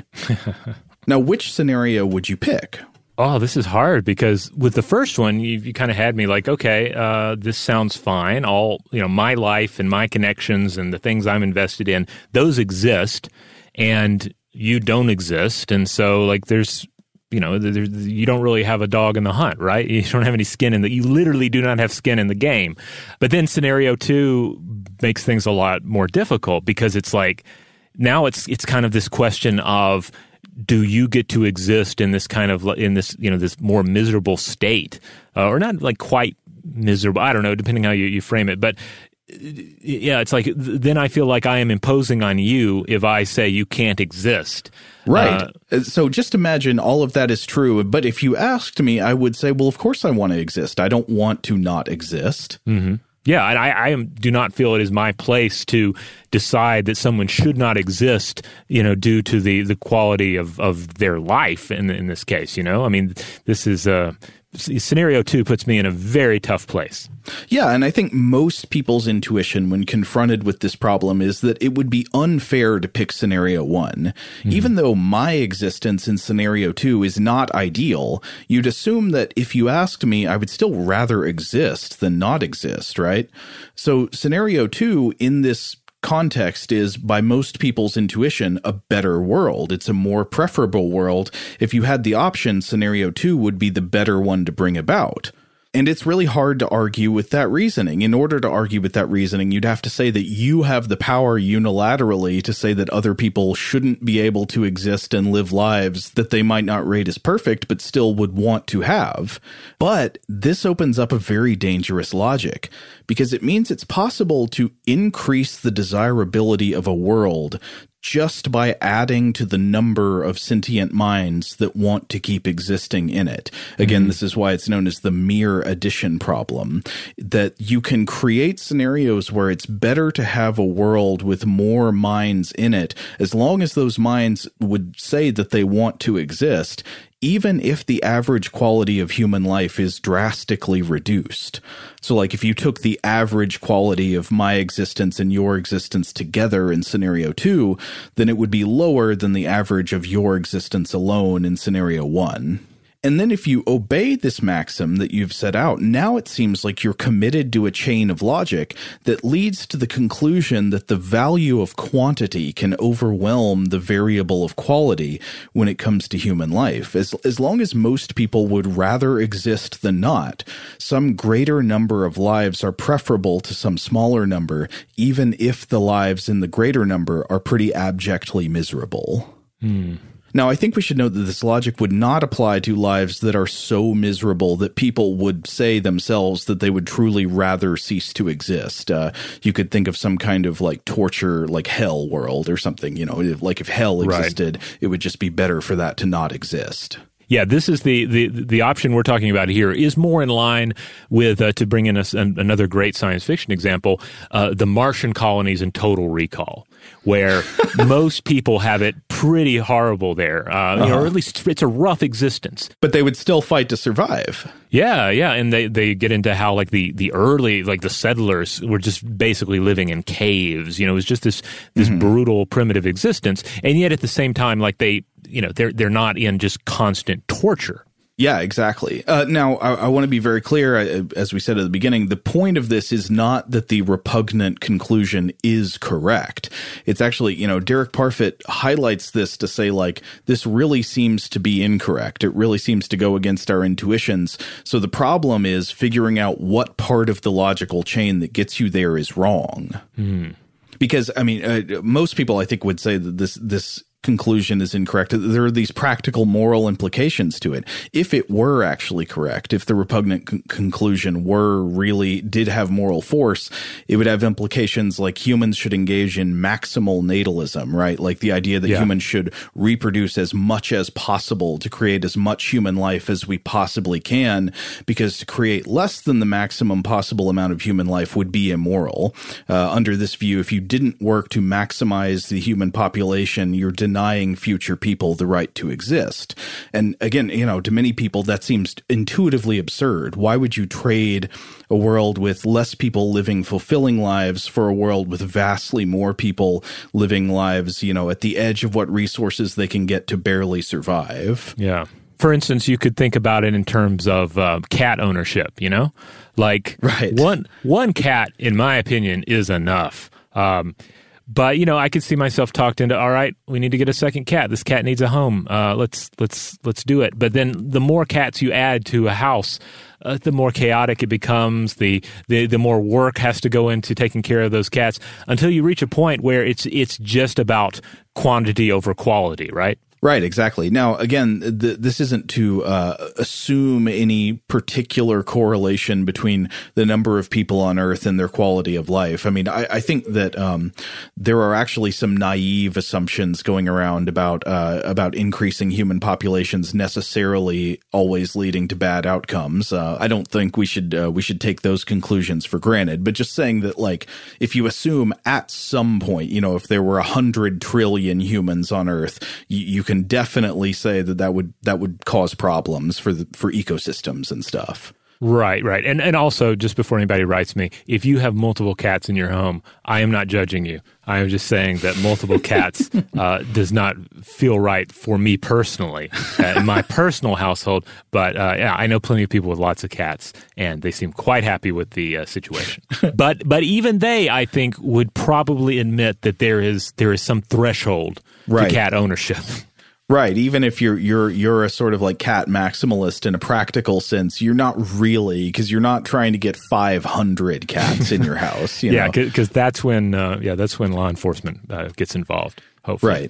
Now, which scenario would you pick? Oh, this is hard because with the first one, you, you kind of had me like, okay, uh, this sounds fine. All, you know, my life and my connections and the things I'm invested in, those exist and you don't exist. And so like there's you know, there, you don't really have a dog in the hunt, right? You don't have any skin in the, you literally do not have skin in the game. But then scenario two makes things a lot more difficult because it's like, now it's it's kind of this question of, do you get to exist in this kind of, in this, you know, this more miserable state, uh, or not like quite miserable, I don't know, depending how you, you frame it. But yeah, it's like, then I feel like I am imposing on you if I say you can't exist. Right. Uh, so just imagine all of that is true. But if you asked me, I would say, well, of course I want to exist. I don't want to not exist. Mm-hmm. Yeah, and I, I am, do not feel it is my place to decide that someone should not exist, you know, due to the, the quality of, of their life in in this case, you know? I mean, this is uh, scenario two puts me in a very tough place. Yeah, and I think most people's intuition when confronted with this problem is that it would be unfair to pick scenario one. Mm-hmm. Even though my existence in scenario two is not ideal, you'd assume that if you asked me, I would still rather exist than not exist, right? So scenario two in this context is, by most people's intuition, a better world. It's a more preferable world. If you had the option, scenario two would be the better one to bring about. And it's really hard to argue with that reasoning. In order to argue with that reasoning, you'd have to say that you have the power unilaterally to say that other people shouldn't be able to exist and live lives that they might not rate as perfect, but still would want to have. But this opens up a very dangerous logic, because it means it's possible to increase the desirability of a world just by adding to the number of sentient minds that want to keep existing in it. Again, mm-hmm. This is why it's known as the mere addition problem, that you can create scenarios where it's better to have a world with more minds in it, as long as those minds would say that they want to exist, even if the average quality of human life is drastically reduced. So like if you took the average quality of my existence and your existence together in scenario two, then it would be lower than the average of your existence alone in scenario one. And then if you obey this maxim that you've set out, now it seems like you're committed to a chain of logic that leads to the conclusion that the value of quantity can overwhelm the variable of quality when it comes to human life. As, as long as most people would rather exist than not, some greater number of lives are preferable to some smaller number, even if the lives in the greater number are pretty abjectly miserable. Hmm. Now, I think we should note that this logic would not apply to lives that are so miserable that people would say themselves that they would truly rather cease to exist. Uh, you could think of some kind of like torture, like hell world or something, you know, if, like if hell existed, right. It would just be better for that to not exist. Yeah, this is the, the, the option we're talking about here is more in line with, uh, to bring in a, an, another great science fiction example, uh, the Martian colonies in Total Recall, where most people have it pretty horrible there, uh, uh-huh. you know, or at least it's a rough existence. But they would still fight to survive. Yeah, yeah, and they, they get into how like the, the early, like the settlers were just basically living in caves, you know, it was just this this mm-hmm. brutal, primitive existence, and yet at the same time, like they, you know, they're they're not in just constant torture. Yeah, exactly. Uh, now, I, I want to be very clear, I, as we said at the beginning, the point of this is not that the repugnant conclusion is correct. It's actually, you know, Derek Parfit highlights this to say, like, this really seems to be incorrect. It really seems to go against our intuitions. So the problem is figuring out what part of the logical chain that gets you there is wrong. Mm. Because, I mean, uh, most people, I think, would say that this this conclusion is incorrect. There are these practical moral implications to it. If it were actually correct, if the repugnant con- conclusion were really, did have moral force, it would have implications like humans should engage in maximal natalism, right? Like the idea that yeah. humans should reproduce as much as possible to create as much human life as we possibly can, because to create less than the maximum possible amount of human life would be immoral. Uh, under this view, if you didn't work to maximize the human population, you're denying future people the right to exist. And again, you know, to many people, that seems intuitively absurd. Why would you trade a world with less people living fulfilling lives for a world with vastly more people living lives, you know, at the edge of what resources they can get to barely survive? Yeah. For instance, you could think about it in terms of uh, cat ownership, you know? Like, right. one one cat, in my opinion, is enough. Um But, you know, I could see myself talked into, all right, we need to get a second cat. This cat needs a home. Uh, let's let's let's do it. But then the more cats you add to a house, uh, the more chaotic it becomes. The, the the more work has to go into taking care of those cats until you reach a point where it's it's just about quantity over quality, right? Right, exactly. Now, again, th- this isn't to uh, assume any particular correlation between the number of people on Earth and their quality of life. I mean, I, I think that um, there are actually some naive assumptions going around about uh, about increasing human populations necessarily always leading to bad outcomes. Uh, I don't think we should uh, we should take those conclusions for granted. But just saying that, like, if you assume at some point, you know, if there were a hundred trillion humans on Earth, you, you can definitely say that that would that would cause problems for the for ecosystems and stuff. Right, right. And and also, just before anybody writes me, if you have multiple cats in your home, I am not judging you. I am just saying that multiple cats uh, does not feel right for me personally, uh, in my personal household. But uh, yeah, I know plenty of people with lots of cats, and they seem quite happy with the uh, situation. but but even they, I think, would probably admit that there is there is some threshold right. to cat ownership. Right. Even if you're you're you're a sort of like cat maximalist in a practical sense, you're not really, because you're not trying to get five hundred cats in your house. You yeah, know? because that's when uh, yeah that's when law enforcement uh, gets involved. Hopefully, right.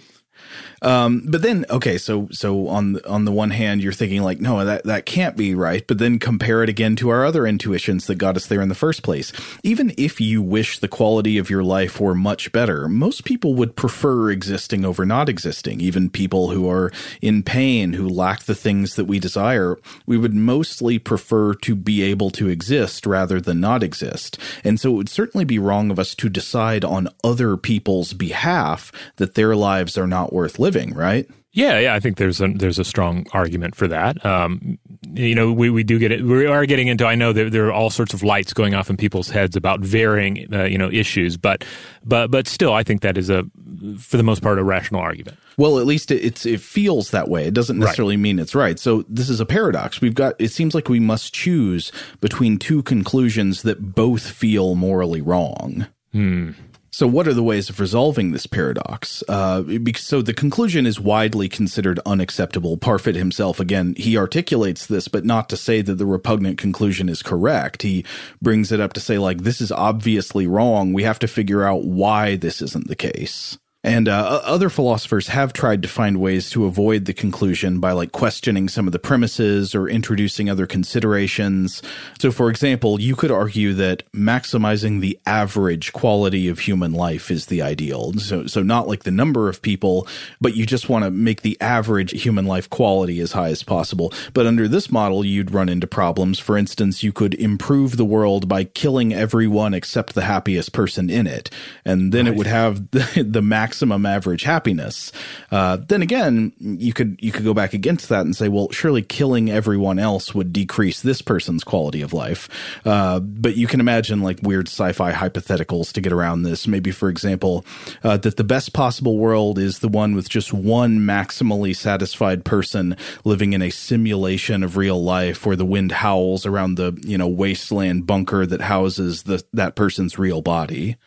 Um, but then, okay, so so on the, on the one hand, you're thinking like, no, that, that can't be right. But then compare it again to our other intuitions that got us there in the first place. Even if you wish the quality of your life were much better, most people would prefer existing over not existing. Even people who are in pain, who lack the things that we desire, we would mostly prefer to be able to exist rather than not exist. And so it would certainly be wrong of us to decide on other people's behalf that their lives are not worth living, right? Yeah, yeah, I think there's a there's a strong argument for that. Um, you know, we, we do get it. We are getting into. I know that there are all sorts of lights going off in people's heads about varying, uh, you know, issues, but but but still, I think that is a, for the most part, a rational argument. Well, at least it, it's it feels that way. It doesn't necessarily right. mean it's right. So this is a paradox. We've got. It seems like we must choose between two conclusions that both feel morally wrong. Hmm. So what are the ways of resolving this paradox? Uh, because, so the conclusion is widely considered unacceptable. Parfit himself, again, he articulates this, but not to say that the repugnant conclusion is correct. He brings it up to say, like, this is obviously wrong. We have to figure out why this isn't the case. And uh, other philosophers have tried to find ways to avoid the conclusion by, like, questioning some of the premises or introducing other considerations. So, for example, you could argue that maximizing the average quality of human life is the ideal. So, so not like the number of people, but you just want to make the average human life quality as high as possible. But under this model, you'd run into problems. For instance, you could improve the world by killing everyone except the happiest person in it. And then right. it would have the, the max maximum average happiness. Uh, then again, you could you could go back against that and say, well, surely killing everyone else would decrease this person's quality of life. Uh, but you can imagine like weird sci-fi hypotheticals to get around this. Maybe, for example, uh, that the best possible world is the one with just one maximally satisfied person living in a simulation of real life where the wind howls around the, you know, wasteland bunker that houses the that person's real body.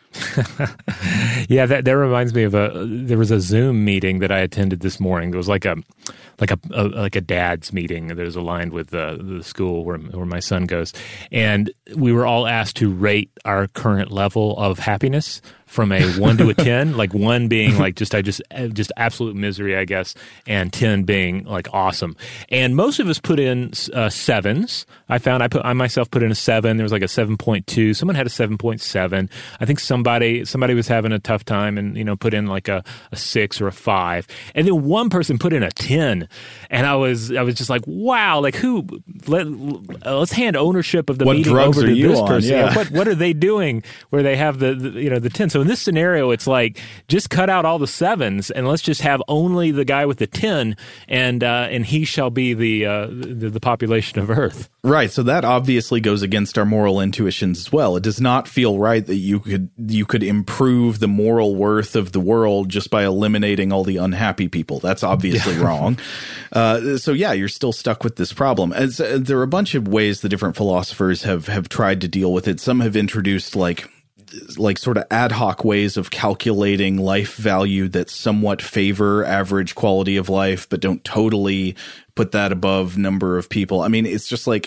Yeah, that that reminds me of a there was a Zoom meeting that I attended this morning. It was like a like a, a like a dad's meeting that was aligned with the, the school where where my son goes, and we were all asked to rate our current level of happiness from a one to a ten, like one being like just I just just absolute misery, I guess, and ten being like awesome. And most of us put in uh, sevens. I found I put I myself put in a seven. There was like a seven point two. Someone had a seven point seven. I think somebody somebody was having a tough time and you know put in like a, a six or a five. And then one person put in a ten. And I was I was just like, wow, like who? Let let's hand ownership of the what meeting drugs over are to you this on? person. Yeah. Yeah, what what are they doing where they have the, the you know the ten? So in this scenario, it's like just cut out all the sevens and let's just have only the guy with the ten, and uh, and he shall be the, uh, the the population of Earth. Right. So that obviously goes against our moral intuitions as well. It does not feel right that you could you could improve the moral worth of the world just by eliminating all the unhappy people. That's obviously yeah. wrong. Uh, so yeah, you're still stuck with this problem. As, uh, there are a bunch of ways the different philosophers have have tried to deal with it. Some have introduced like like sort of ad hoc ways of calculating life value that somewhat favor average quality of life, but don't totally put that above number of people. I mean, it's just like,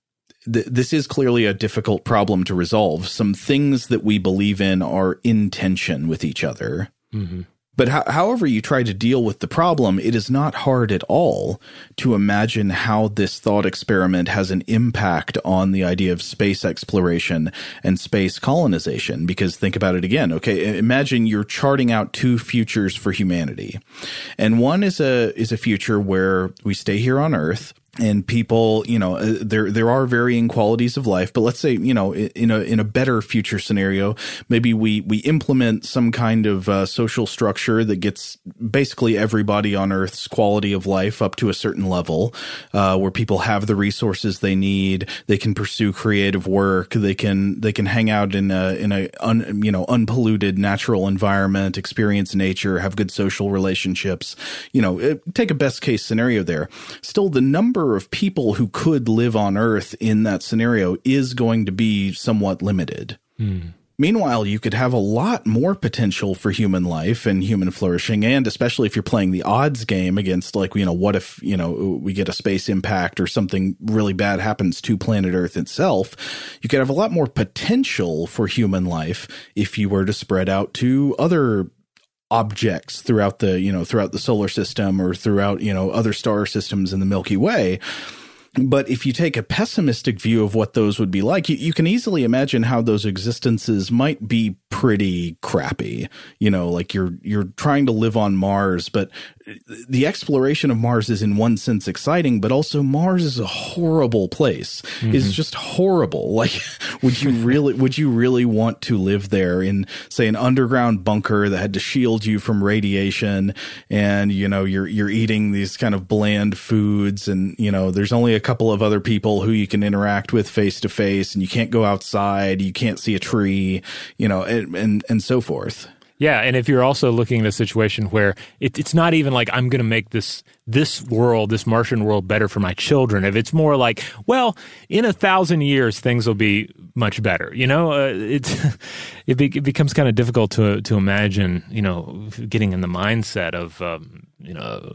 th- this is clearly a difficult problem to resolve. Some things that we believe in are in tension with each other. Mm-hmm. But ho- however you try to deal with the problem, it is not hard at all to imagine how this thought experiment has an impact on the idea of space exploration and space colonization. Because think about it again. Okay, imagine you're charting out two futures for humanity. And one is a is a future where we stay here on Earth. And people, you know, uh, there there are varying qualities of life, but let's say, you know, in a in a better future scenario, maybe we we implement some kind of uh, social structure that gets basically everybody on Earth's quality of life up to a certain level, uh, where people have the resources they need, they can pursue creative work, they can they can hang out in a in a un, you know unpolluted natural environment, experience nature, have good social relationships. You know, take a best case scenario there. Still, the number of people who could live on Earth in that scenario is going to be somewhat limited. Mm. Meanwhile, you could have a lot more potential for human life and human flourishing, and especially if you're playing the odds game against, like, you know, what if, you know, we get a space impact or something really bad happens to planet Earth itself, you could have a lot more potential for human life if you were to spread out to other objects throughout the, you know, throughout the solar system or throughout, you know, other star systems in the Milky Way. But if you take a pessimistic view of what those would be like, you, you can easily imagine how those existences might be pretty crappy. You know, like you're you're trying to live on Mars, but the exploration of Mars is in one sense exciting, but also Mars is a horrible place. Mm-hmm. It's just horrible. Like, would you really would you really want to live there in, say, an underground bunker that had to shield you from radiation, and, you know, you're you're eating these kind of bland foods, and, you know, there's only a couple of other people who you can interact with face to face, and you can't go outside, you can't see a tree, you know, and and, and so forth. Yeah, and if you're also looking at a situation where it, it's not even like I'm going to make this this world, this Martian world, better for my children. If it's more like, well, in a thousand years things will be much better, you know, uh, it's it, be, it becomes kind of difficult to to imagine, you know, getting in the mindset of um, you know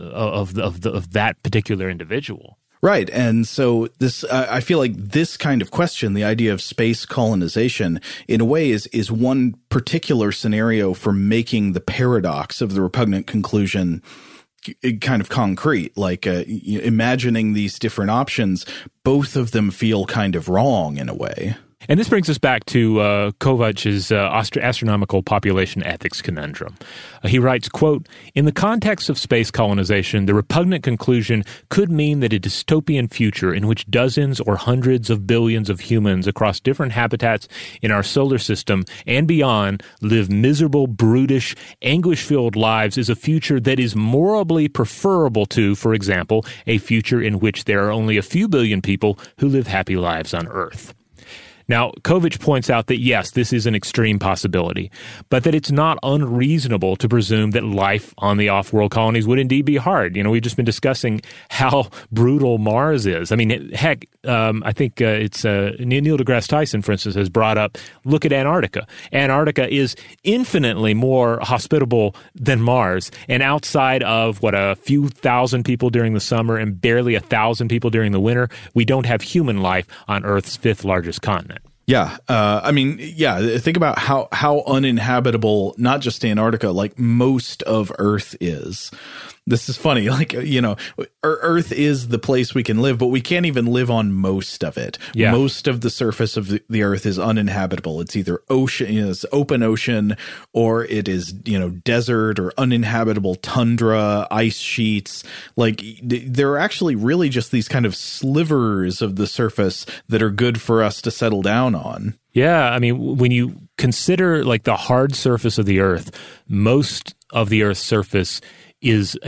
of of the, of that particular individual. Right. And so this, uh, I feel like this kind of question, the idea of space colonization, in a way is, is one particular scenario for making the paradox of the repugnant conclusion kind of concrete. Like, uh, imagining these different options, both of them feel kind of wrong in a way. And this brings us back to uh, Kovach's uh, astro- astronomical population ethics conundrum. Uh, he writes, quote, "In the context of space colonization, the repugnant conclusion could mean that a dystopian future in which dozens or hundreds of billions of humans across different habitats in our solar system and beyond live miserable, brutish, anguish-filled lives is a future that is morally preferable to, for example, a future in which there are only a few billion people who live happy lives on Earth." Now, Kovach points out that, yes, this is an extreme possibility, but that it's not unreasonable to presume that life on the off-world colonies would indeed be hard. You know, we've just been discussing how brutal Mars is. I mean, heck, um, I think uh, it's uh, Neil deGrasse Tyson, for instance, has brought up, look at Antarctica. Antarctica is infinitely more hospitable than Mars, and outside of, what, a few thousand people during the summer and barely a thousand people during the winter, we don't have human life on Earth's fifth largest continent. Yeah. Uh, I mean, yeah, think about how, how uninhabitable, not just Antarctica, like most of Earth is. This is funny. Like, you know, Earth is the place we can live, but we can't even live on most of it. Yeah. Most of the surface of the, the Earth is uninhabitable. It's either ocean, you know, it's open ocean, or it is, you know, desert or uninhabitable tundra, ice sheets. Like, there are actually really just these kind of slivers of the surface that are good for us to settle down on. Yeah, I mean, when you consider like the hard surface of the Earth, most of the Earth's surface is a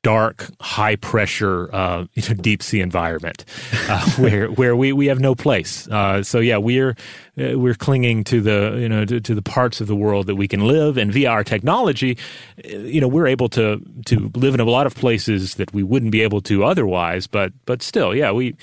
dark, high pressure, uh, you know, deep sea environment uh, where where we, we have no place. Uh, so yeah, we're uh, we're clinging to the you know to, to the parts of the world that we can live, and via our technology, you know, we're able to to live in a lot of places that we wouldn't be able to otherwise. But but still, yeah, we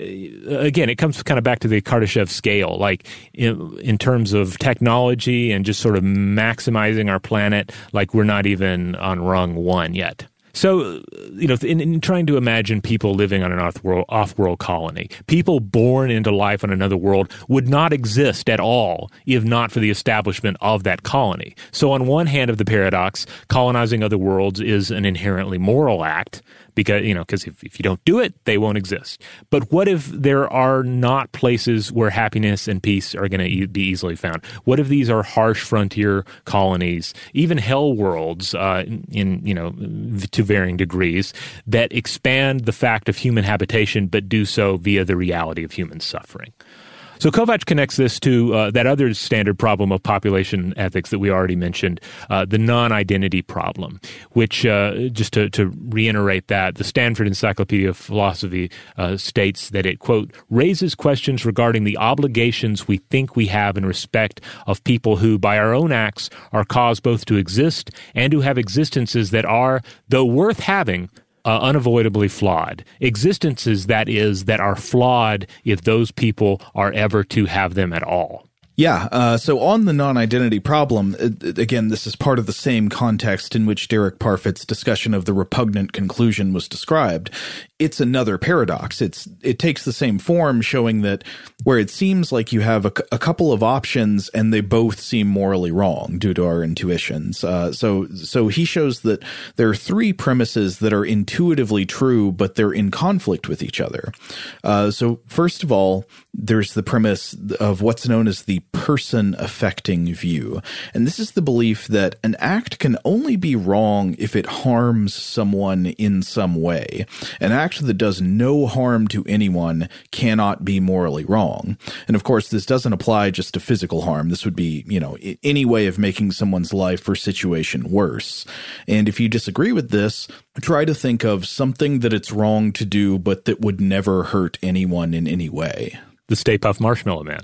again, it comes kind of back to the Kardashev scale, like in, in terms of technology and just sort of maximizing our planet, like we're not even on rung one yet. So, you know, in, in trying to imagine people living on an off-world, off-world colony, people born into life on another world would not exist at all if not for the establishment of that colony. So on one hand of the paradox, colonizing other worlds is an inherently moral act, because, you know, because if, if you don't do it, they won't exist. But what if there are not places where happiness and peace are going to e- be easily found? What if these are harsh frontier colonies, even hell worlds, uh, in, in, you know, to varying degrees, that expand the fact of human habitation, but do so via the reality of human suffering? So Kovacs connects this to uh, that other standard problem of population ethics that we already mentioned, uh, the non-identity problem, which, uh, just to, to reiterate that, the Stanford Encyclopedia of Philosophy uh, states that it, quote, raises questions regarding the obligations we think we have in respect of people who, by our own acts, are caused both to exist and to have existences that are, though worth having, Uh, unavoidably flawed. Existences, that is, that are flawed if those people are ever to have them at all. Yeah, uh, so on the non-identity problem, uh, again, this is part of the same context in which Derek Parfit's discussion of the repugnant conclusion was described. It's another paradox. It's It takes the same form, showing that where it seems like you have a, a couple of options and they both seem morally wrong due to our intuitions. Uh, so, so he shows that there are three premises that are intuitively true, but they're in conflict with each other. Uh, so first of all, there's the premise of what's known as the person-affecting view. And this is the belief that an act can only be wrong if it harms someone in some way. An act that does no harm to anyone cannot be morally wrong. And of course, this doesn't apply just to physical harm. This would be, you know, any way of making someone's life or situation worse. And if you disagree with this, try to think of something that it's wrong to do, but that would never hurt anyone in any way. The Stay Puft Marshmallow Man.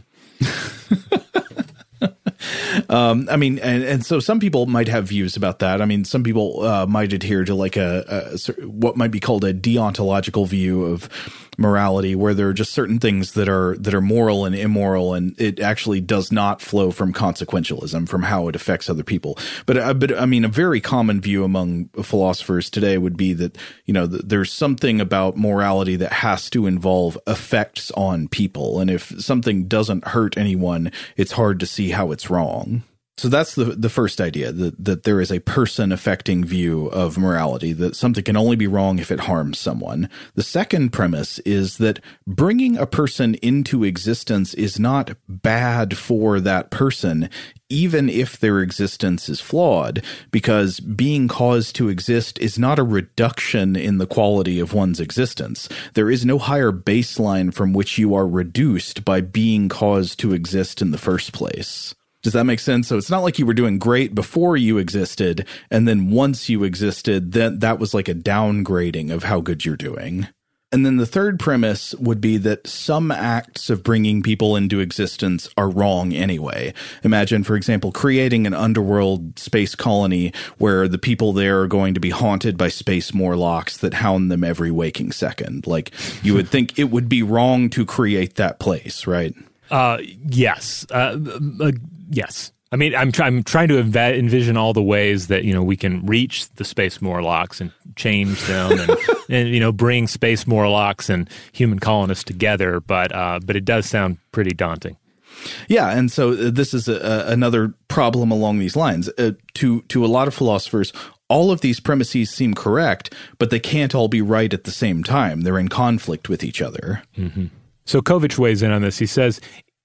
Um, I mean, and, and so some people might have views about that. I mean, some people uh, might adhere to like a, a what might be called a deontological view of morality, where there are just certain things that are that are moral and immoral, and it actually does not flow from consequentialism, from how it affects other people. But uh, but I mean, a very common view among philosophers today would be that, you know, th- there's something about morality that has to involve effects on people, and if something doesn't hurt anyone, it's hard to see how it's wrong. So that's the the first idea, that, that there is a person-affecting view of morality, that something can only be wrong if it harms someone. The second premise is that bringing a person into existence is not bad for that person, even if their existence is flawed, because being caused to exist is not a reduction in the quality of one's existence. There is no higher baseline from which you are reduced by being caused to exist in the first place. Does that make sense? So it's not like you were doing great before you existed, and then once you existed, then that was like a downgrading of how good you're doing. And then the third premise would be that some acts of bringing people into existence are wrong anyway. Imagine, for example, creating an underworld space colony where the people there are going to be haunted by space Morlocks that hound them every waking second. Like, you would think it would be wrong to create that place, right? Uh, yes. Uh, uh, yes. I mean, I'm, try- I'm trying to env- envision all the ways that, you know, we can reach the space Morlocks and change them and, and, you know, bring space Morlocks and human colonists together. But, uh, but it does sound pretty daunting. Yeah, and so this is a, a, another problem along these lines. Uh, to to a lot of philosophers, all of these premises seem correct, but they can't all be right at the same time. They're in conflict with each other. Mm-hmm. So Kovacs weighs in on this. He says,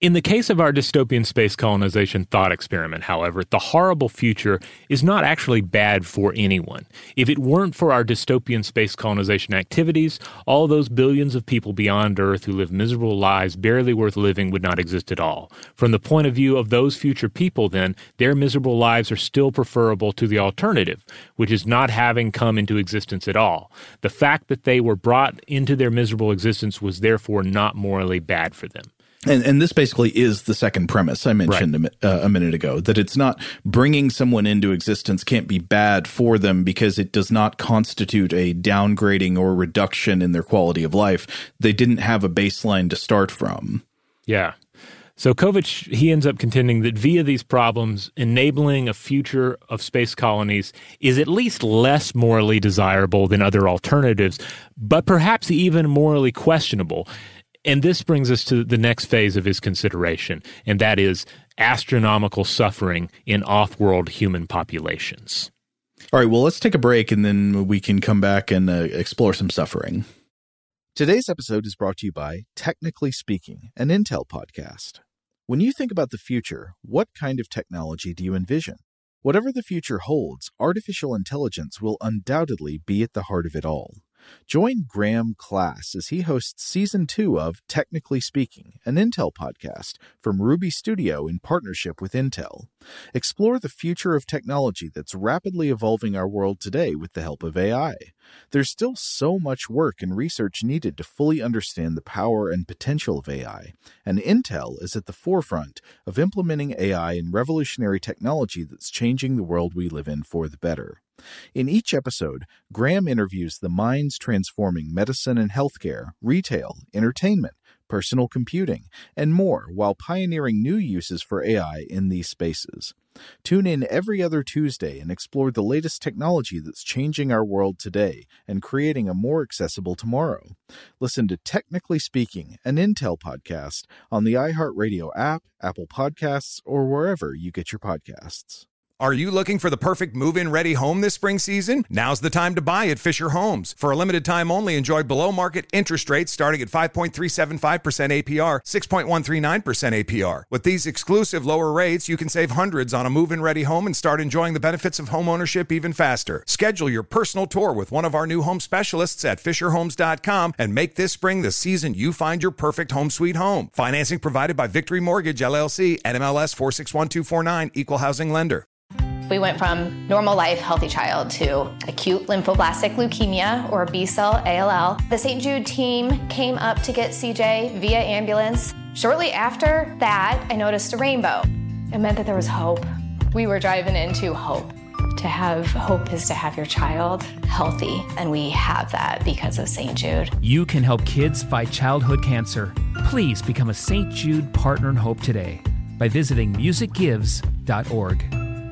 In the case of our dystopian space colonization thought experiment, however, the horrible future is not actually bad for anyone. If it weren't for our dystopian space colonization activities, all those billions of people beyond Earth who live miserable lives barely worth living would not exist at all. From the point of view of those future people, then, their miserable lives are still preferable to the alternative, which is not having come into existence at all. The fact that they were brought into their miserable existence was therefore not morally bad for them. And, and this basically is the second premise I mentioned right. a, uh, a minute ago, that it's not bringing someone into existence can't be bad for them because it does not constitute a downgrading or reduction in their quality of life. They didn't have a baseline to start from. Yeah. So Kovich, he ends up contending that via these problems, enabling a future of space colonies is at least less morally desirable than other alternatives, but perhaps even morally questionable. And this brings us to the next phase of his consideration, and that is astronomical suffering in off-world human populations. All right, well, let's take a break, and then we can come back and uh, explore some suffering. Today's episode is brought to you by Technically Speaking, an Intel podcast. When you think about the future, what kind of technology do you envision? Whatever the future holds, artificial intelligence will undoubtedly be at the heart of it all. Join Graham Class as he hosts Season two of Technically Speaking, an Intel podcast from Ruby Studio in partnership with Intel. Explore the future of technology that's rapidly evolving our world today with the help of A I. There's still so much work and research needed to fully understand the power and potential of A I, and Intel is at the forefront of implementing A I in revolutionary technology that's changing the world we live in for the better. In each episode, Graham interviews the minds transforming medicine and healthcare, retail, entertainment, personal computing, and more while pioneering new uses for A I in these spaces. Tune in every other Tuesday and explore the latest technology that's changing our world today and creating a more accessible tomorrow. Listen to Technically Speaking, an Intel podcast on the iHeartRadio app, Apple Podcasts, or wherever you get your podcasts. Are you looking for the perfect move-in ready home this spring season? Now's the time to buy at Fisher Homes. For a limited time only, enjoy below-market interest rates starting at five point three seven five percent A P R, six point one three nine percent A P R. With these exclusive lower rates, you can save hundreds on a move-in ready home and start enjoying the benefits of homeownership even faster. Schedule your personal tour with one of our new home specialists at fisher homes dot com and make this spring the season you find your perfect home sweet home. Financing provided by Victory Mortgage, L L C, N M L S four six one two four nine, Equal Housing Lender. We went from normal life, healthy child to acute lymphoblastic leukemia, or B-cell A L L. The Saint Jude team came up to get C J via ambulance. Shortly after that, I noticed a rainbow. It meant that there was hope. We were driving into hope. To have hope is to have your child healthy, and we have that because of Saint Jude. You can help kids fight childhood cancer. Please become a Saint Jude Partner in Hope today by visiting music gives dot org.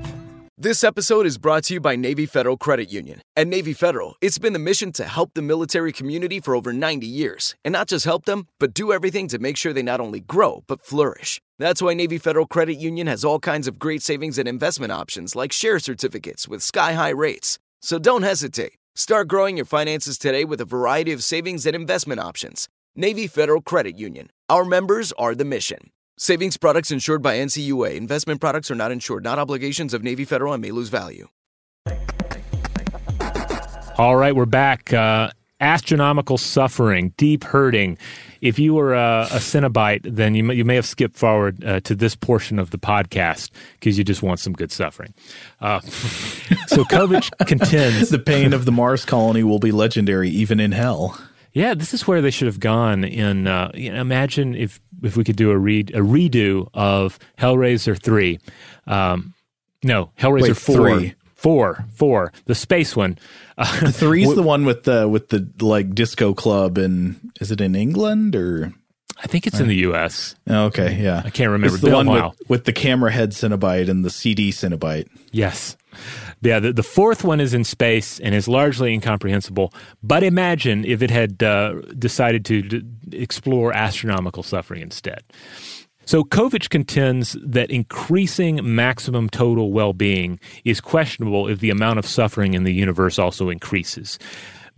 This episode is brought to you by Navy Federal Credit Union. At Navy Federal, it's been the mission to help the military community for over ninety years. And not just help them, but do everything to make sure they not only grow, but flourish. That's why Navy Federal Credit Union has all kinds of great savings and investment options like share certificates with sky-high rates. So don't hesitate. Start growing your finances today with a variety of savings and investment options. Navy Federal Credit Union. Our members are the mission. Savings products insured by N C U A. Investment products are not insured, not obligations of Navy Federal and may lose value. All right, we're back. Uh, astronomical suffering, deep hurting. If you were a, a Cenobite, then you may, you may have skipped forward uh, to this portion of the podcast because you just want some good suffering. Uh, so Kovich contends the pain of the Mars colony will be legendary even in hell. Yeah, this is where they should have gone. In uh, you know, imagine if if we could do a read a redo of Hellraiser three. Um, no, Hellraiser Wait, four. Three. Four, four, the space one. Uh, Three's w- the one with the with the like disco club, and is it in England or? I think it's in the U S. Oh, okay, yeah, I can't remember. It's the one with, with the camera head Cenobite and the C D Cenobite. Yes. Yeah, the, the fourth one is in space and is largely incomprehensible. But imagine if it had uh, decided to d- explore astronomical suffering instead. So Kovich contends that increasing maximum total well-being is questionable if the amount of suffering in the universe also increases.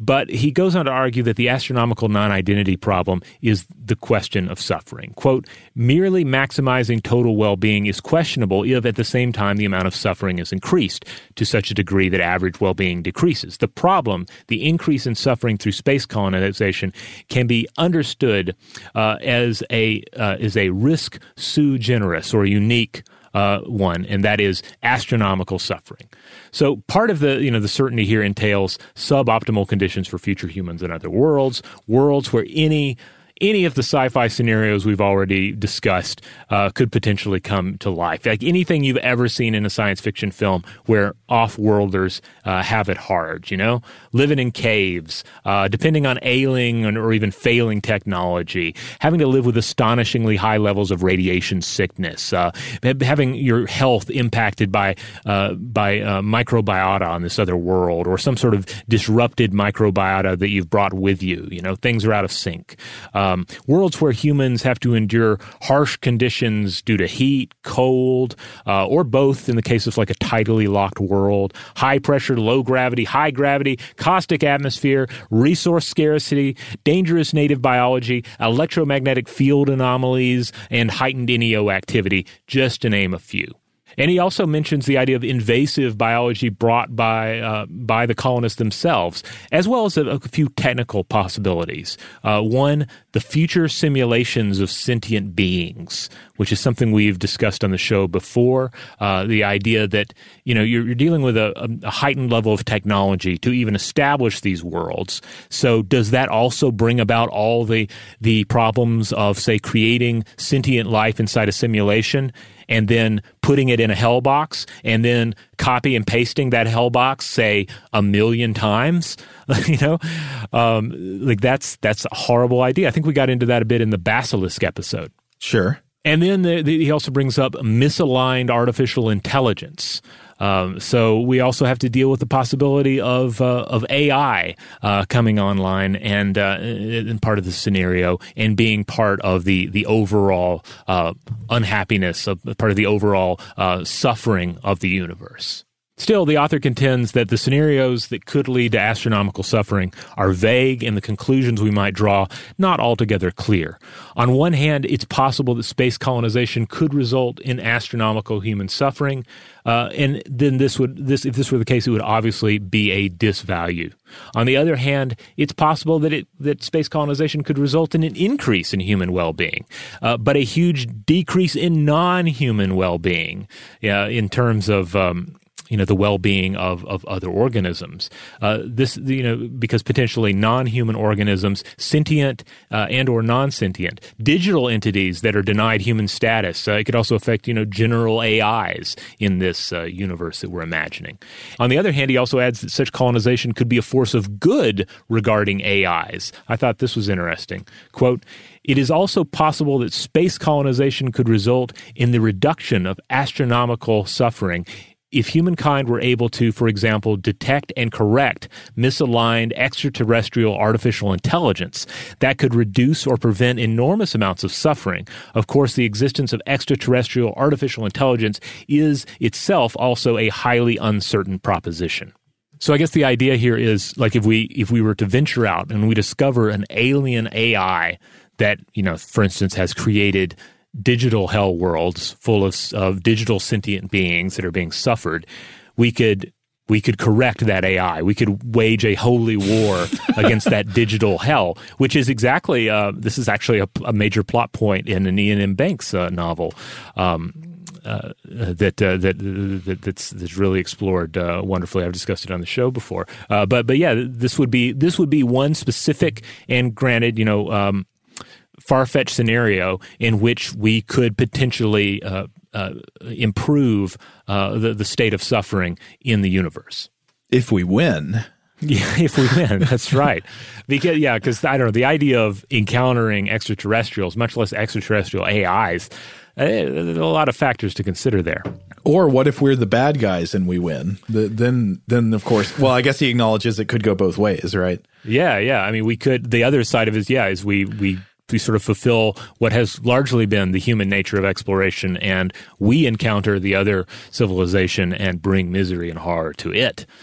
But he goes on to argue that the astronomical non-identity problem is the question of suffering. Quote, merely maximizing total well-being is questionable if at the same time the amount of suffering is increased to such a degree that average well-being decreases. The problem, the increase in suffering through space colonization, can be understood uh, as a uh, as a risk sui generis, or unique Uh, one, and that is astronomical suffering. So part of the, you know, the certainty here entails suboptimal conditions for future humans in other worlds, worlds where any any of the sci-fi scenarios we've already discussed uh, could potentially come to life. Like anything you've ever seen in a science fiction film where off-worlders uh, have it hard, you know? Living in caves, uh, depending on ailing or even failing technology, having to live with astonishingly high levels of radiation sickness, uh, having your health impacted by uh, by uh, microbiota on this other world, or some sort of disrupted microbiota that you've brought with you. You know, things are out of sync. Um, Um, worlds where humans have to endure harsh conditions due to heat, cold, uh, or both in the case of like a tidally locked world, high pressure, low gravity, high gravity, caustic atmosphere, resource scarcity, dangerous native biology, electromagnetic field anomalies, and heightened N E O activity, just to name a few. And he also mentions the idea of invasive biology brought by uh, by the colonists themselves, as well as a, a few technical possibilities. Uh, one, the future simulations of sentient beings, which is something we've discussed on the show before. Uh, the idea that, you know, you're, you're dealing with a, a heightened level of technology to even establish these worlds. So does that also bring about all the the problems of, say, creating sentient life inside a simulation and then putting it in a hell box and then copy and pasting that hell box, say, a million times? You know, um, like that's that's a horrible idea. I think we got into that a bit in the Basilisk episode. Sure. And then the, the, he also brings up misaligned artificial intelligence. Um, so we also have to deal with the possibility of uh, of A I uh, coming online and uh, in part of the scenario and being part of the the overall uh, unhappiness, of part of the overall uh, suffering of the universe. Still, the author contends that the scenarios that could lead to astronomical suffering are vague and the conclusions we might draw not altogether clear. On one hand, it's possible that space colonization could result in astronomical human suffering, uh, and then this would this if this were the case, it would obviously be a disvalue. On the other hand, it's possible that it that space colonization could result in an increase in human well-being, uh, but a huge decrease in non-human well-being uh, in terms of um, you know, the well-being of, of other organisms. Uh, this, you know, because potentially non-human organisms, sentient uh, and or non-sentient, digital entities that are denied human status. Uh, it could also affect, you know, general A Is in this uh, universe that we're imagining. On the other hand, he also adds that such colonization could be a force of good regarding A Is. I thought this was interesting. Quote, it is also possible that space colonization could result in the reduction of astronomical suffering if humankind were able to, for example, detect and correct misaligned extraterrestrial artificial intelligence. That could reduce or prevent enormous amounts of suffering. Of course, the existence of extraterrestrial artificial intelligence is itself also a highly uncertain proposition. So I guess the idea here is, like, if we if we were to venture out and we discover an alien A I that, you know, for instance, has created digital hell worlds full of, of digital sentient beings that are being suffered, we could we could correct that A I. We could wage a holy war against that digital hell, which is exactly uh, this is actually a, a major plot point in an Ian M. Banks uh, novel. Um, Uh, that, uh, that that that's that's really explored uh, wonderfully. I've discussed it on the show before, uh, but but yeah, this would be this would be one specific and granted, you know, um, far-fetched scenario in which we could potentially uh, uh, improve uh, the the state of suffering in the universe if we win. Yeah, if we win, that's right. Because yeah, because I don't know, the idea of encountering extraterrestrials, much less extraterrestrial A Is. Uh, there's a lot of factors to consider there. Or what if we're the bad guys and we win? The, then, then of course, well, I guess he acknowledges it could go both ways, right? Yeah, yeah. I mean, we could. The other side of it is, yeah, is we we we sort of fulfill what has largely been the human nature of exploration, and we encounter the other civilization and bring misery and horror to it.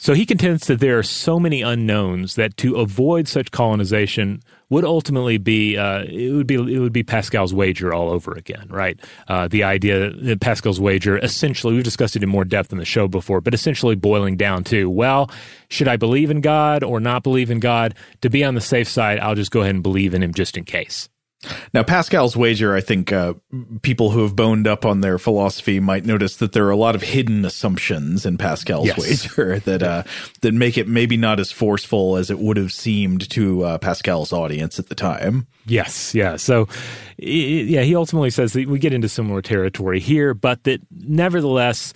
So he contends that there are so many unknowns that to avoid such colonization would ultimately be uh, it would be it would be Pascal's wager all over again, right? Uh, the idea that Pascal's wager, essentially, we've discussed it in more depth in the show before, but essentially boiling down to, well, should I believe in God or not believe in God? To be on the safe side, I'll just go ahead and believe in him just in case. Now, Pascal's wager, I think uh, people who have boned up on their philosophy might notice that there are a lot of hidden assumptions in Pascal's yes. wager that uh, that make it maybe not as forceful as it would have seemed to uh, Pascal's audience at the time. Yes, yeah. So, yeah, he ultimately says that we get into similar territory here, but that nevertheless,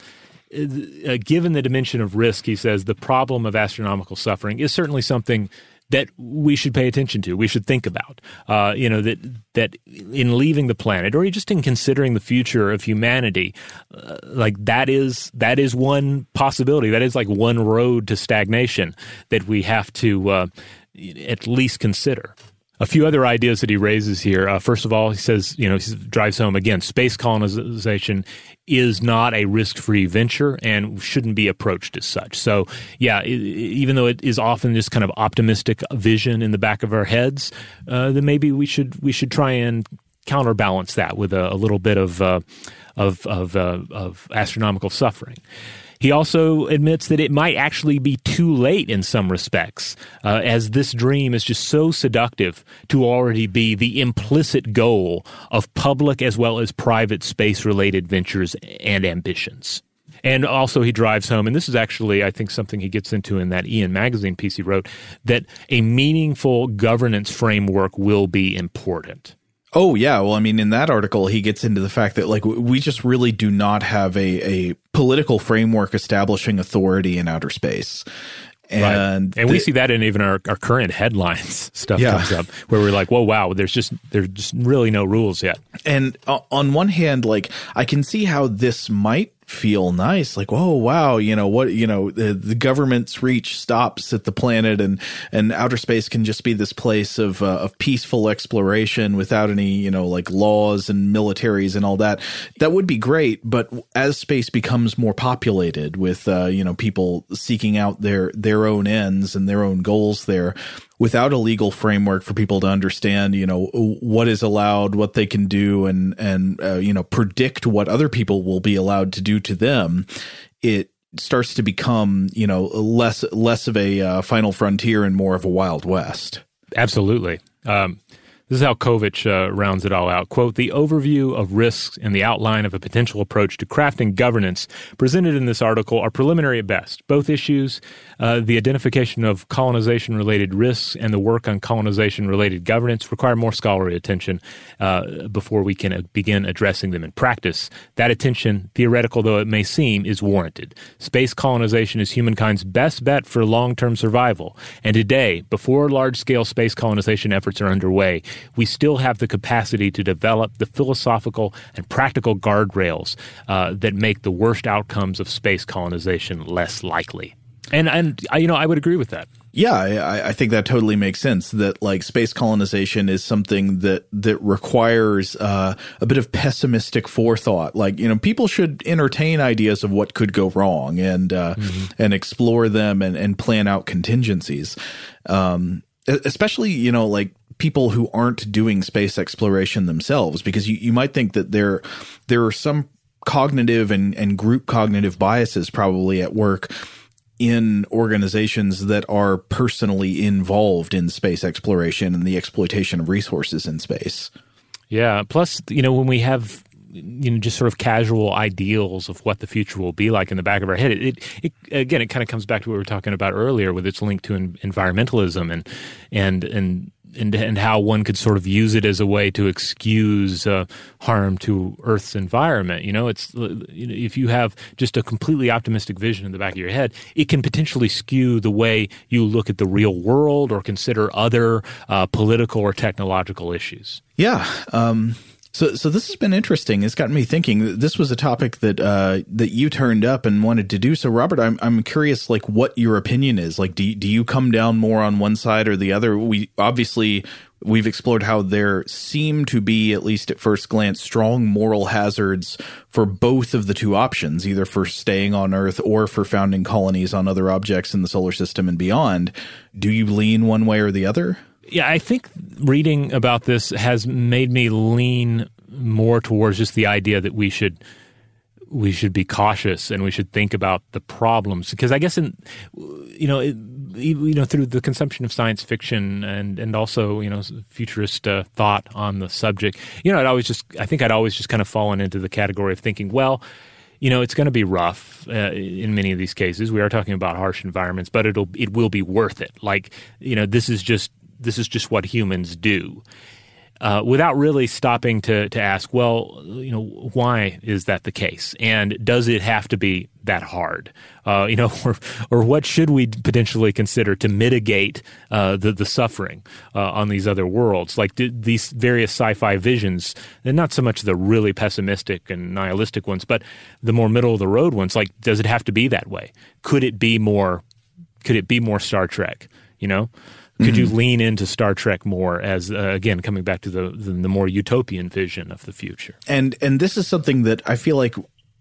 uh, given the dimension of risk, he says the problem of astronomical suffering is certainly something that we should pay attention to, we should think about, uh, you know, that that in leaving the planet or just in considering the future of humanity, uh, like that is that is one possibility. That is like one road to stagnation that we have to uh, at least consider. A few other ideas that he raises here. Uh, first of all, he says, you know, he drives home again, space colonization is not a risk-free venture and shouldn't be approached as such. So, yeah, it, even though it is often this kind of optimistic vision in the back of our heads, uh, then maybe we should we should try and counterbalance that with a, a little bit of uh, of of, uh, of astronomical suffering. He also admits that it might actually be too late in some respects, uh, as this dream is just so seductive to already be the implicit goal of public as well as private space-related ventures and ambitions. And also he drives home, and this is actually, I think, something he gets into in that Ian Magazine piece he wrote, that a meaningful governance framework will be important. Oh, yeah. Well, I mean, in that article, he gets into the fact that, like, we just really do not have a, a political framework establishing authority in outer space. And, right. and the, we see that in even our, our current headlines stuff yeah. comes up where we're like, whoa, wow, there's just there's just really no rules yet. And uh, on one hand, like, I can see how this might feel nice, like, oh wow, you know what, you know, the, the government's reach stops at the planet, and and outer space can just be this place of uh, of peaceful exploration without any, you know, like laws and militaries and all that. That would be great, but as space becomes more populated with uh, you know, people seeking out their their own ends and their own goals there, without a legal framework for people to understand, you know, what is allowed, what they can do, and, and uh, you know, predict what other people will be allowed to do to them, it starts to become, you know, less less of a uh, final frontier and more of a Wild West. Absolutely. Um, this is how Kovich uh, rounds it all out. Quote, the overview of risks and the outline of a potential approach to crafting governance presented in this article are preliminary at best. Both issues, uh, the identification of colonization-related risks and the work on colonization-related governance, require more scholarly attention uh, before we can uh, begin addressing them in practice. That attention, theoretical though it may seem, is warranted. Space colonization is humankind's best bet for long-term survival. And today, before large-scale space colonization efforts are underway, we still have the capacity to develop the philosophical and practical guardrails uh, that make the worst outcomes of space colonization less likely. And, and you know, I would agree with that. Yeah, I, I think that totally makes sense, that like space colonization is something that that requires uh, a bit of pessimistic forethought. Like, you know, people should entertain ideas of what could go wrong and uh, mm-hmm. and explore them and, and plan out contingencies. Um, especially, you know, like people who aren't doing space exploration themselves, because you, you might think that there there are some cognitive and, and group cognitive biases probably at work in organizations that are personally involved in space exploration and the exploitation of resources in space. Yeah. Plus, you know, when we have, you know, just sort of casual ideals of what the future will be like in the back of our head, it, it, it again, it kind of comes back to what we were talking about earlier with its link to en- environmentalism and, and, and, And, and how one could sort of use it as a way to excuse uh, harm to Earth's environment. You know, it's you know, if you have just a completely optimistic vision in the back of your head, it can potentially skew the way you look at the real world or consider other uh, political or technological issues. Yeah. Um, So, so this has been interesting. It's gotten me thinking. This was a topic that uh, that you turned up and wanted to do. So, Robert, I'm I'm curious, like, what your opinion is. Like, do you, do you come down more on one side or the other? We obviously we've explored how there seem to be, at least at first glance, strong moral hazards for both of the two options, either for staying on Earth or for founding colonies on other objects in the solar system and beyond. Do you lean one way or the other? Yeah, I think reading about this has made me lean more towards just the idea that we should we should be cautious and we should think about the problems. Because I guess in you know it, you know through the consumption of science fiction and and also you know futurist uh, thought on the subject, you know, I'd always just I think I'd always just kind of fallen into the category of thinking, well, you know, it's going to be rough uh, in many of these cases. We are talking about harsh environments, but it'll it will be worth it. Like, you know, this is just this is just what humans do, uh, without really stopping to to ask, well, you know, why is that the case, and does it have to be that hard? Uh, you know, or or what should we potentially consider to mitigate uh, the the suffering uh, on these other worlds? Like th- these various sci-fi visions, and not so much the really pessimistic and nihilistic ones, but the more middle of the road ones. Like, does it have to be that way? Could it be more? Could it be more Star Trek? You know. Could mm-hmm. you lean into Star Trek more as, uh, again, coming back to the, the the more utopian vision of the future? And and this is something that I feel like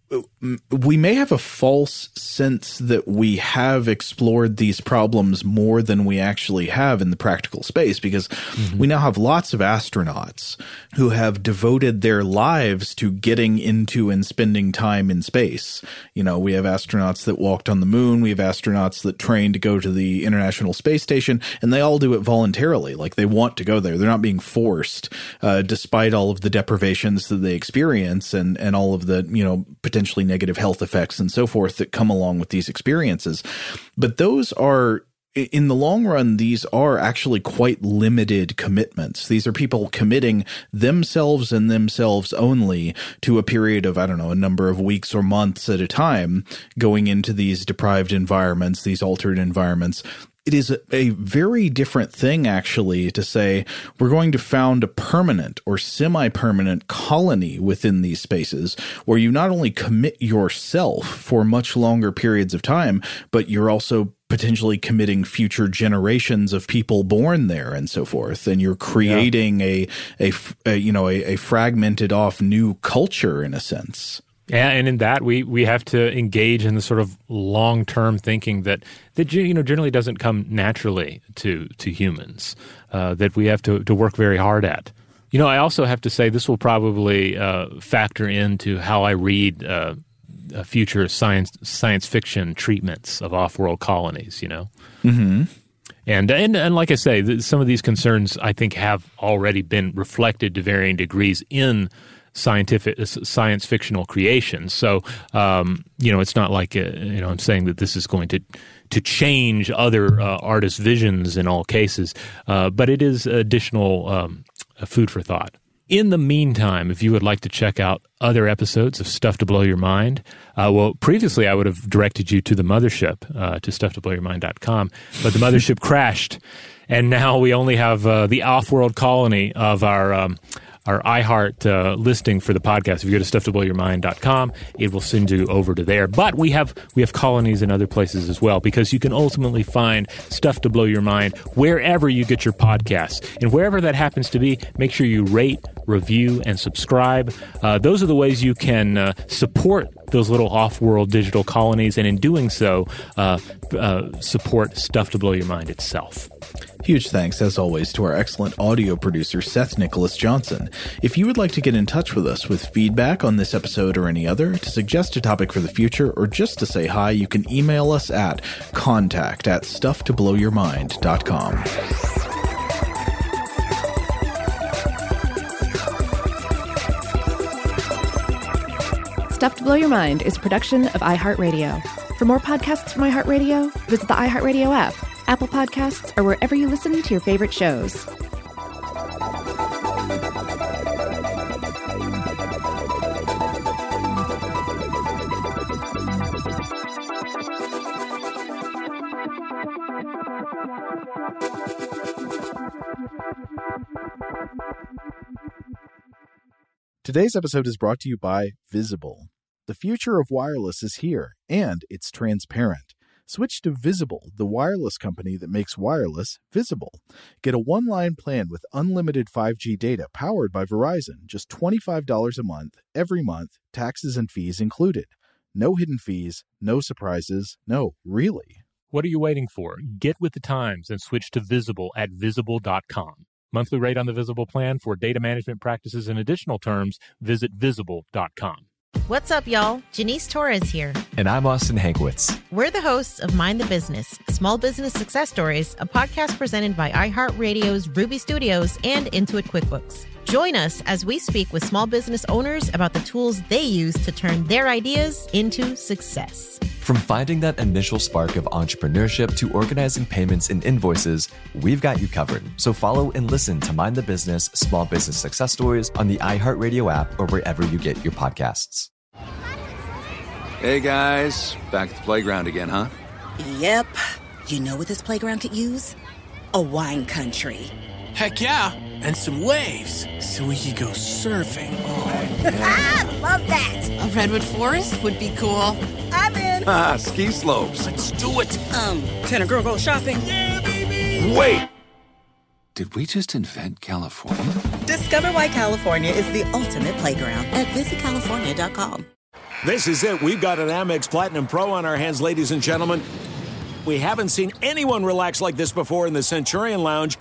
we may have a false sense that we have explored these problems more than we actually have in the practical space, because mm-hmm. we now have lots of astronauts who have devoted their lives to getting into and spending time in space. You know, we have astronauts that walked on the moon. We have astronauts that trained to go to the International Space Station, and they all do it voluntarily. Like, they want to go there. They're not being forced, uh, despite all of the deprivations that they experience and, and all of the, you know, potentially negative health effects and so forth that come along with these experiences. But those are, in the long run, these are actually quite limited commitments. These are people committing themselves and themselves only to a period of, I don't know, a number of weeks or months at a time, going into these deprived environments, these altered environments. It is a, a very different thing, actually, to say we're going to found a permanent or semi-permanent colony within these spaces where you not only commit yourself for much longer periods of time, but you're also potentially committing future generations of people born there and so forth. And you're creating yeah. a, a, a, you know, a, a fragmented off new culture in a sense. Yeah, and in that we we have to engage in the sort of long-term thinking that that you know generally doesn't come naturally to to humans, uh, that we have to to work very hard at. You know, I also have to say this will probably uh, factor into how I read uh, uh, future science science fiction treatments of off-world colonies. You know. Mm-hmm. And, and and like I say, th- some of these concerns I think have already been reflected to varying degrees in scientific science fictional creations. So um, you know, it's not like uh, you know I'm saying that this is going to to change other uh, artists' visions in all cases, uh, but it is additional um, food for thought. In the meantime, if you would like to check out other episodes of Stuff to Blow Your Mind, uh, well, previously I would have directed you to the mothership, uh, to stuff to blow your mind dot com, but the mothership crashed, and now we only have uh, the off-world colony of our um, our iHeart uh, listing for the podcast. If you go to stuff to blow your mind dot com, it will send you over to there. But we have we have colonies in other places as well, because you can ultimately find Stuff to Blow Your Mind wherever you get your podcasts. And wherever that happens to be, make sure you rate, review, and subscribe. Uh, those are the ways you can uh, support those little off-world digital colonies, and in doing so, uh, uh, support Stuff to Blow Your Mind itself. Huge thanks, as always, to our excellent audio producer, Seth Nicholas Johnson. If you would like to get in touch with us with feedback on this episode or any other, to suggest a topic for the future, or just to say hi, you can email us at contact at stuff to blow your mind dot com. Stuff to Blow Your Mind is a production of iHeartRadio. For more podcasts from iHeartRadio, visit the iHeartRadio app, Apple Podcasts, or wherever you listen to your favorite shows. Today's episode is brought to you by Visible. The future of wireless is here, and it's transparent. Switch to Visible, the wireless company that makes wireless visible. Get a one-line plan with unlimited five G data powered by Verizon, just twenty-five dollars a month, every month, taxes and fees included. No hidden fees, no surprises, no, really. What are you waiting for? Get with the times and switch to Visible at visible dot com. Monthly rate on the Visible plan for data management practices and additional terms, visit visible dot com. What's up, y'all? Janice Torres here. And I'm Austin Hankwitz. We're the hosts of Mind the Business, Small Business Success Stories, a podcast presented by iHeartRadio's Ruby Studios and Intuit QuickBooks. Join us as we speak with small business owners about the tools they use to turn their ideas into success. From finding that initial spark of entrepreneurship to organizing payments and invoices, we've got you covered. So follow and listen to Mind the Business, Small Business Success Stories on the iHeartRadio app or wherever you get your podcasts. Hey guys, back at the playground again, huh? Yep. You know what this playground could use? A wine country. Heck yeah, and some waves so we could go surfing. Oh, yeah. Love that. A redwood forest would be cool. I'm in. Ah, ski slopes. Let's do it. Um, can a girl go shopping? Yeah, baby. Wait. Did we just invent California? Discover why California is the ultimate playground at visit california dot com. This is it. We've got an Amex Platinum Pro on our hands, ladies and gentlemen. We haven't seen anyone relax like this before in the Centurion Lounge.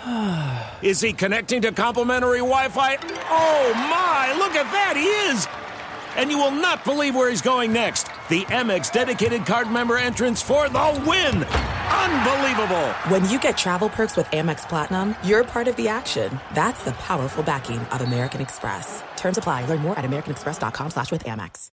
Is he connecting to complimentary Wi-Fi? Oh, my! Look at that! He is! And you will not believe where he's going next. The Amex dedicated card member entrance for the win! Unbelievable! When you get travel perks with Amex Platinum, you're part of the action. That's the powerful backing of American Express. Terms apply. Learn more at americanexpress.com slash with Amex.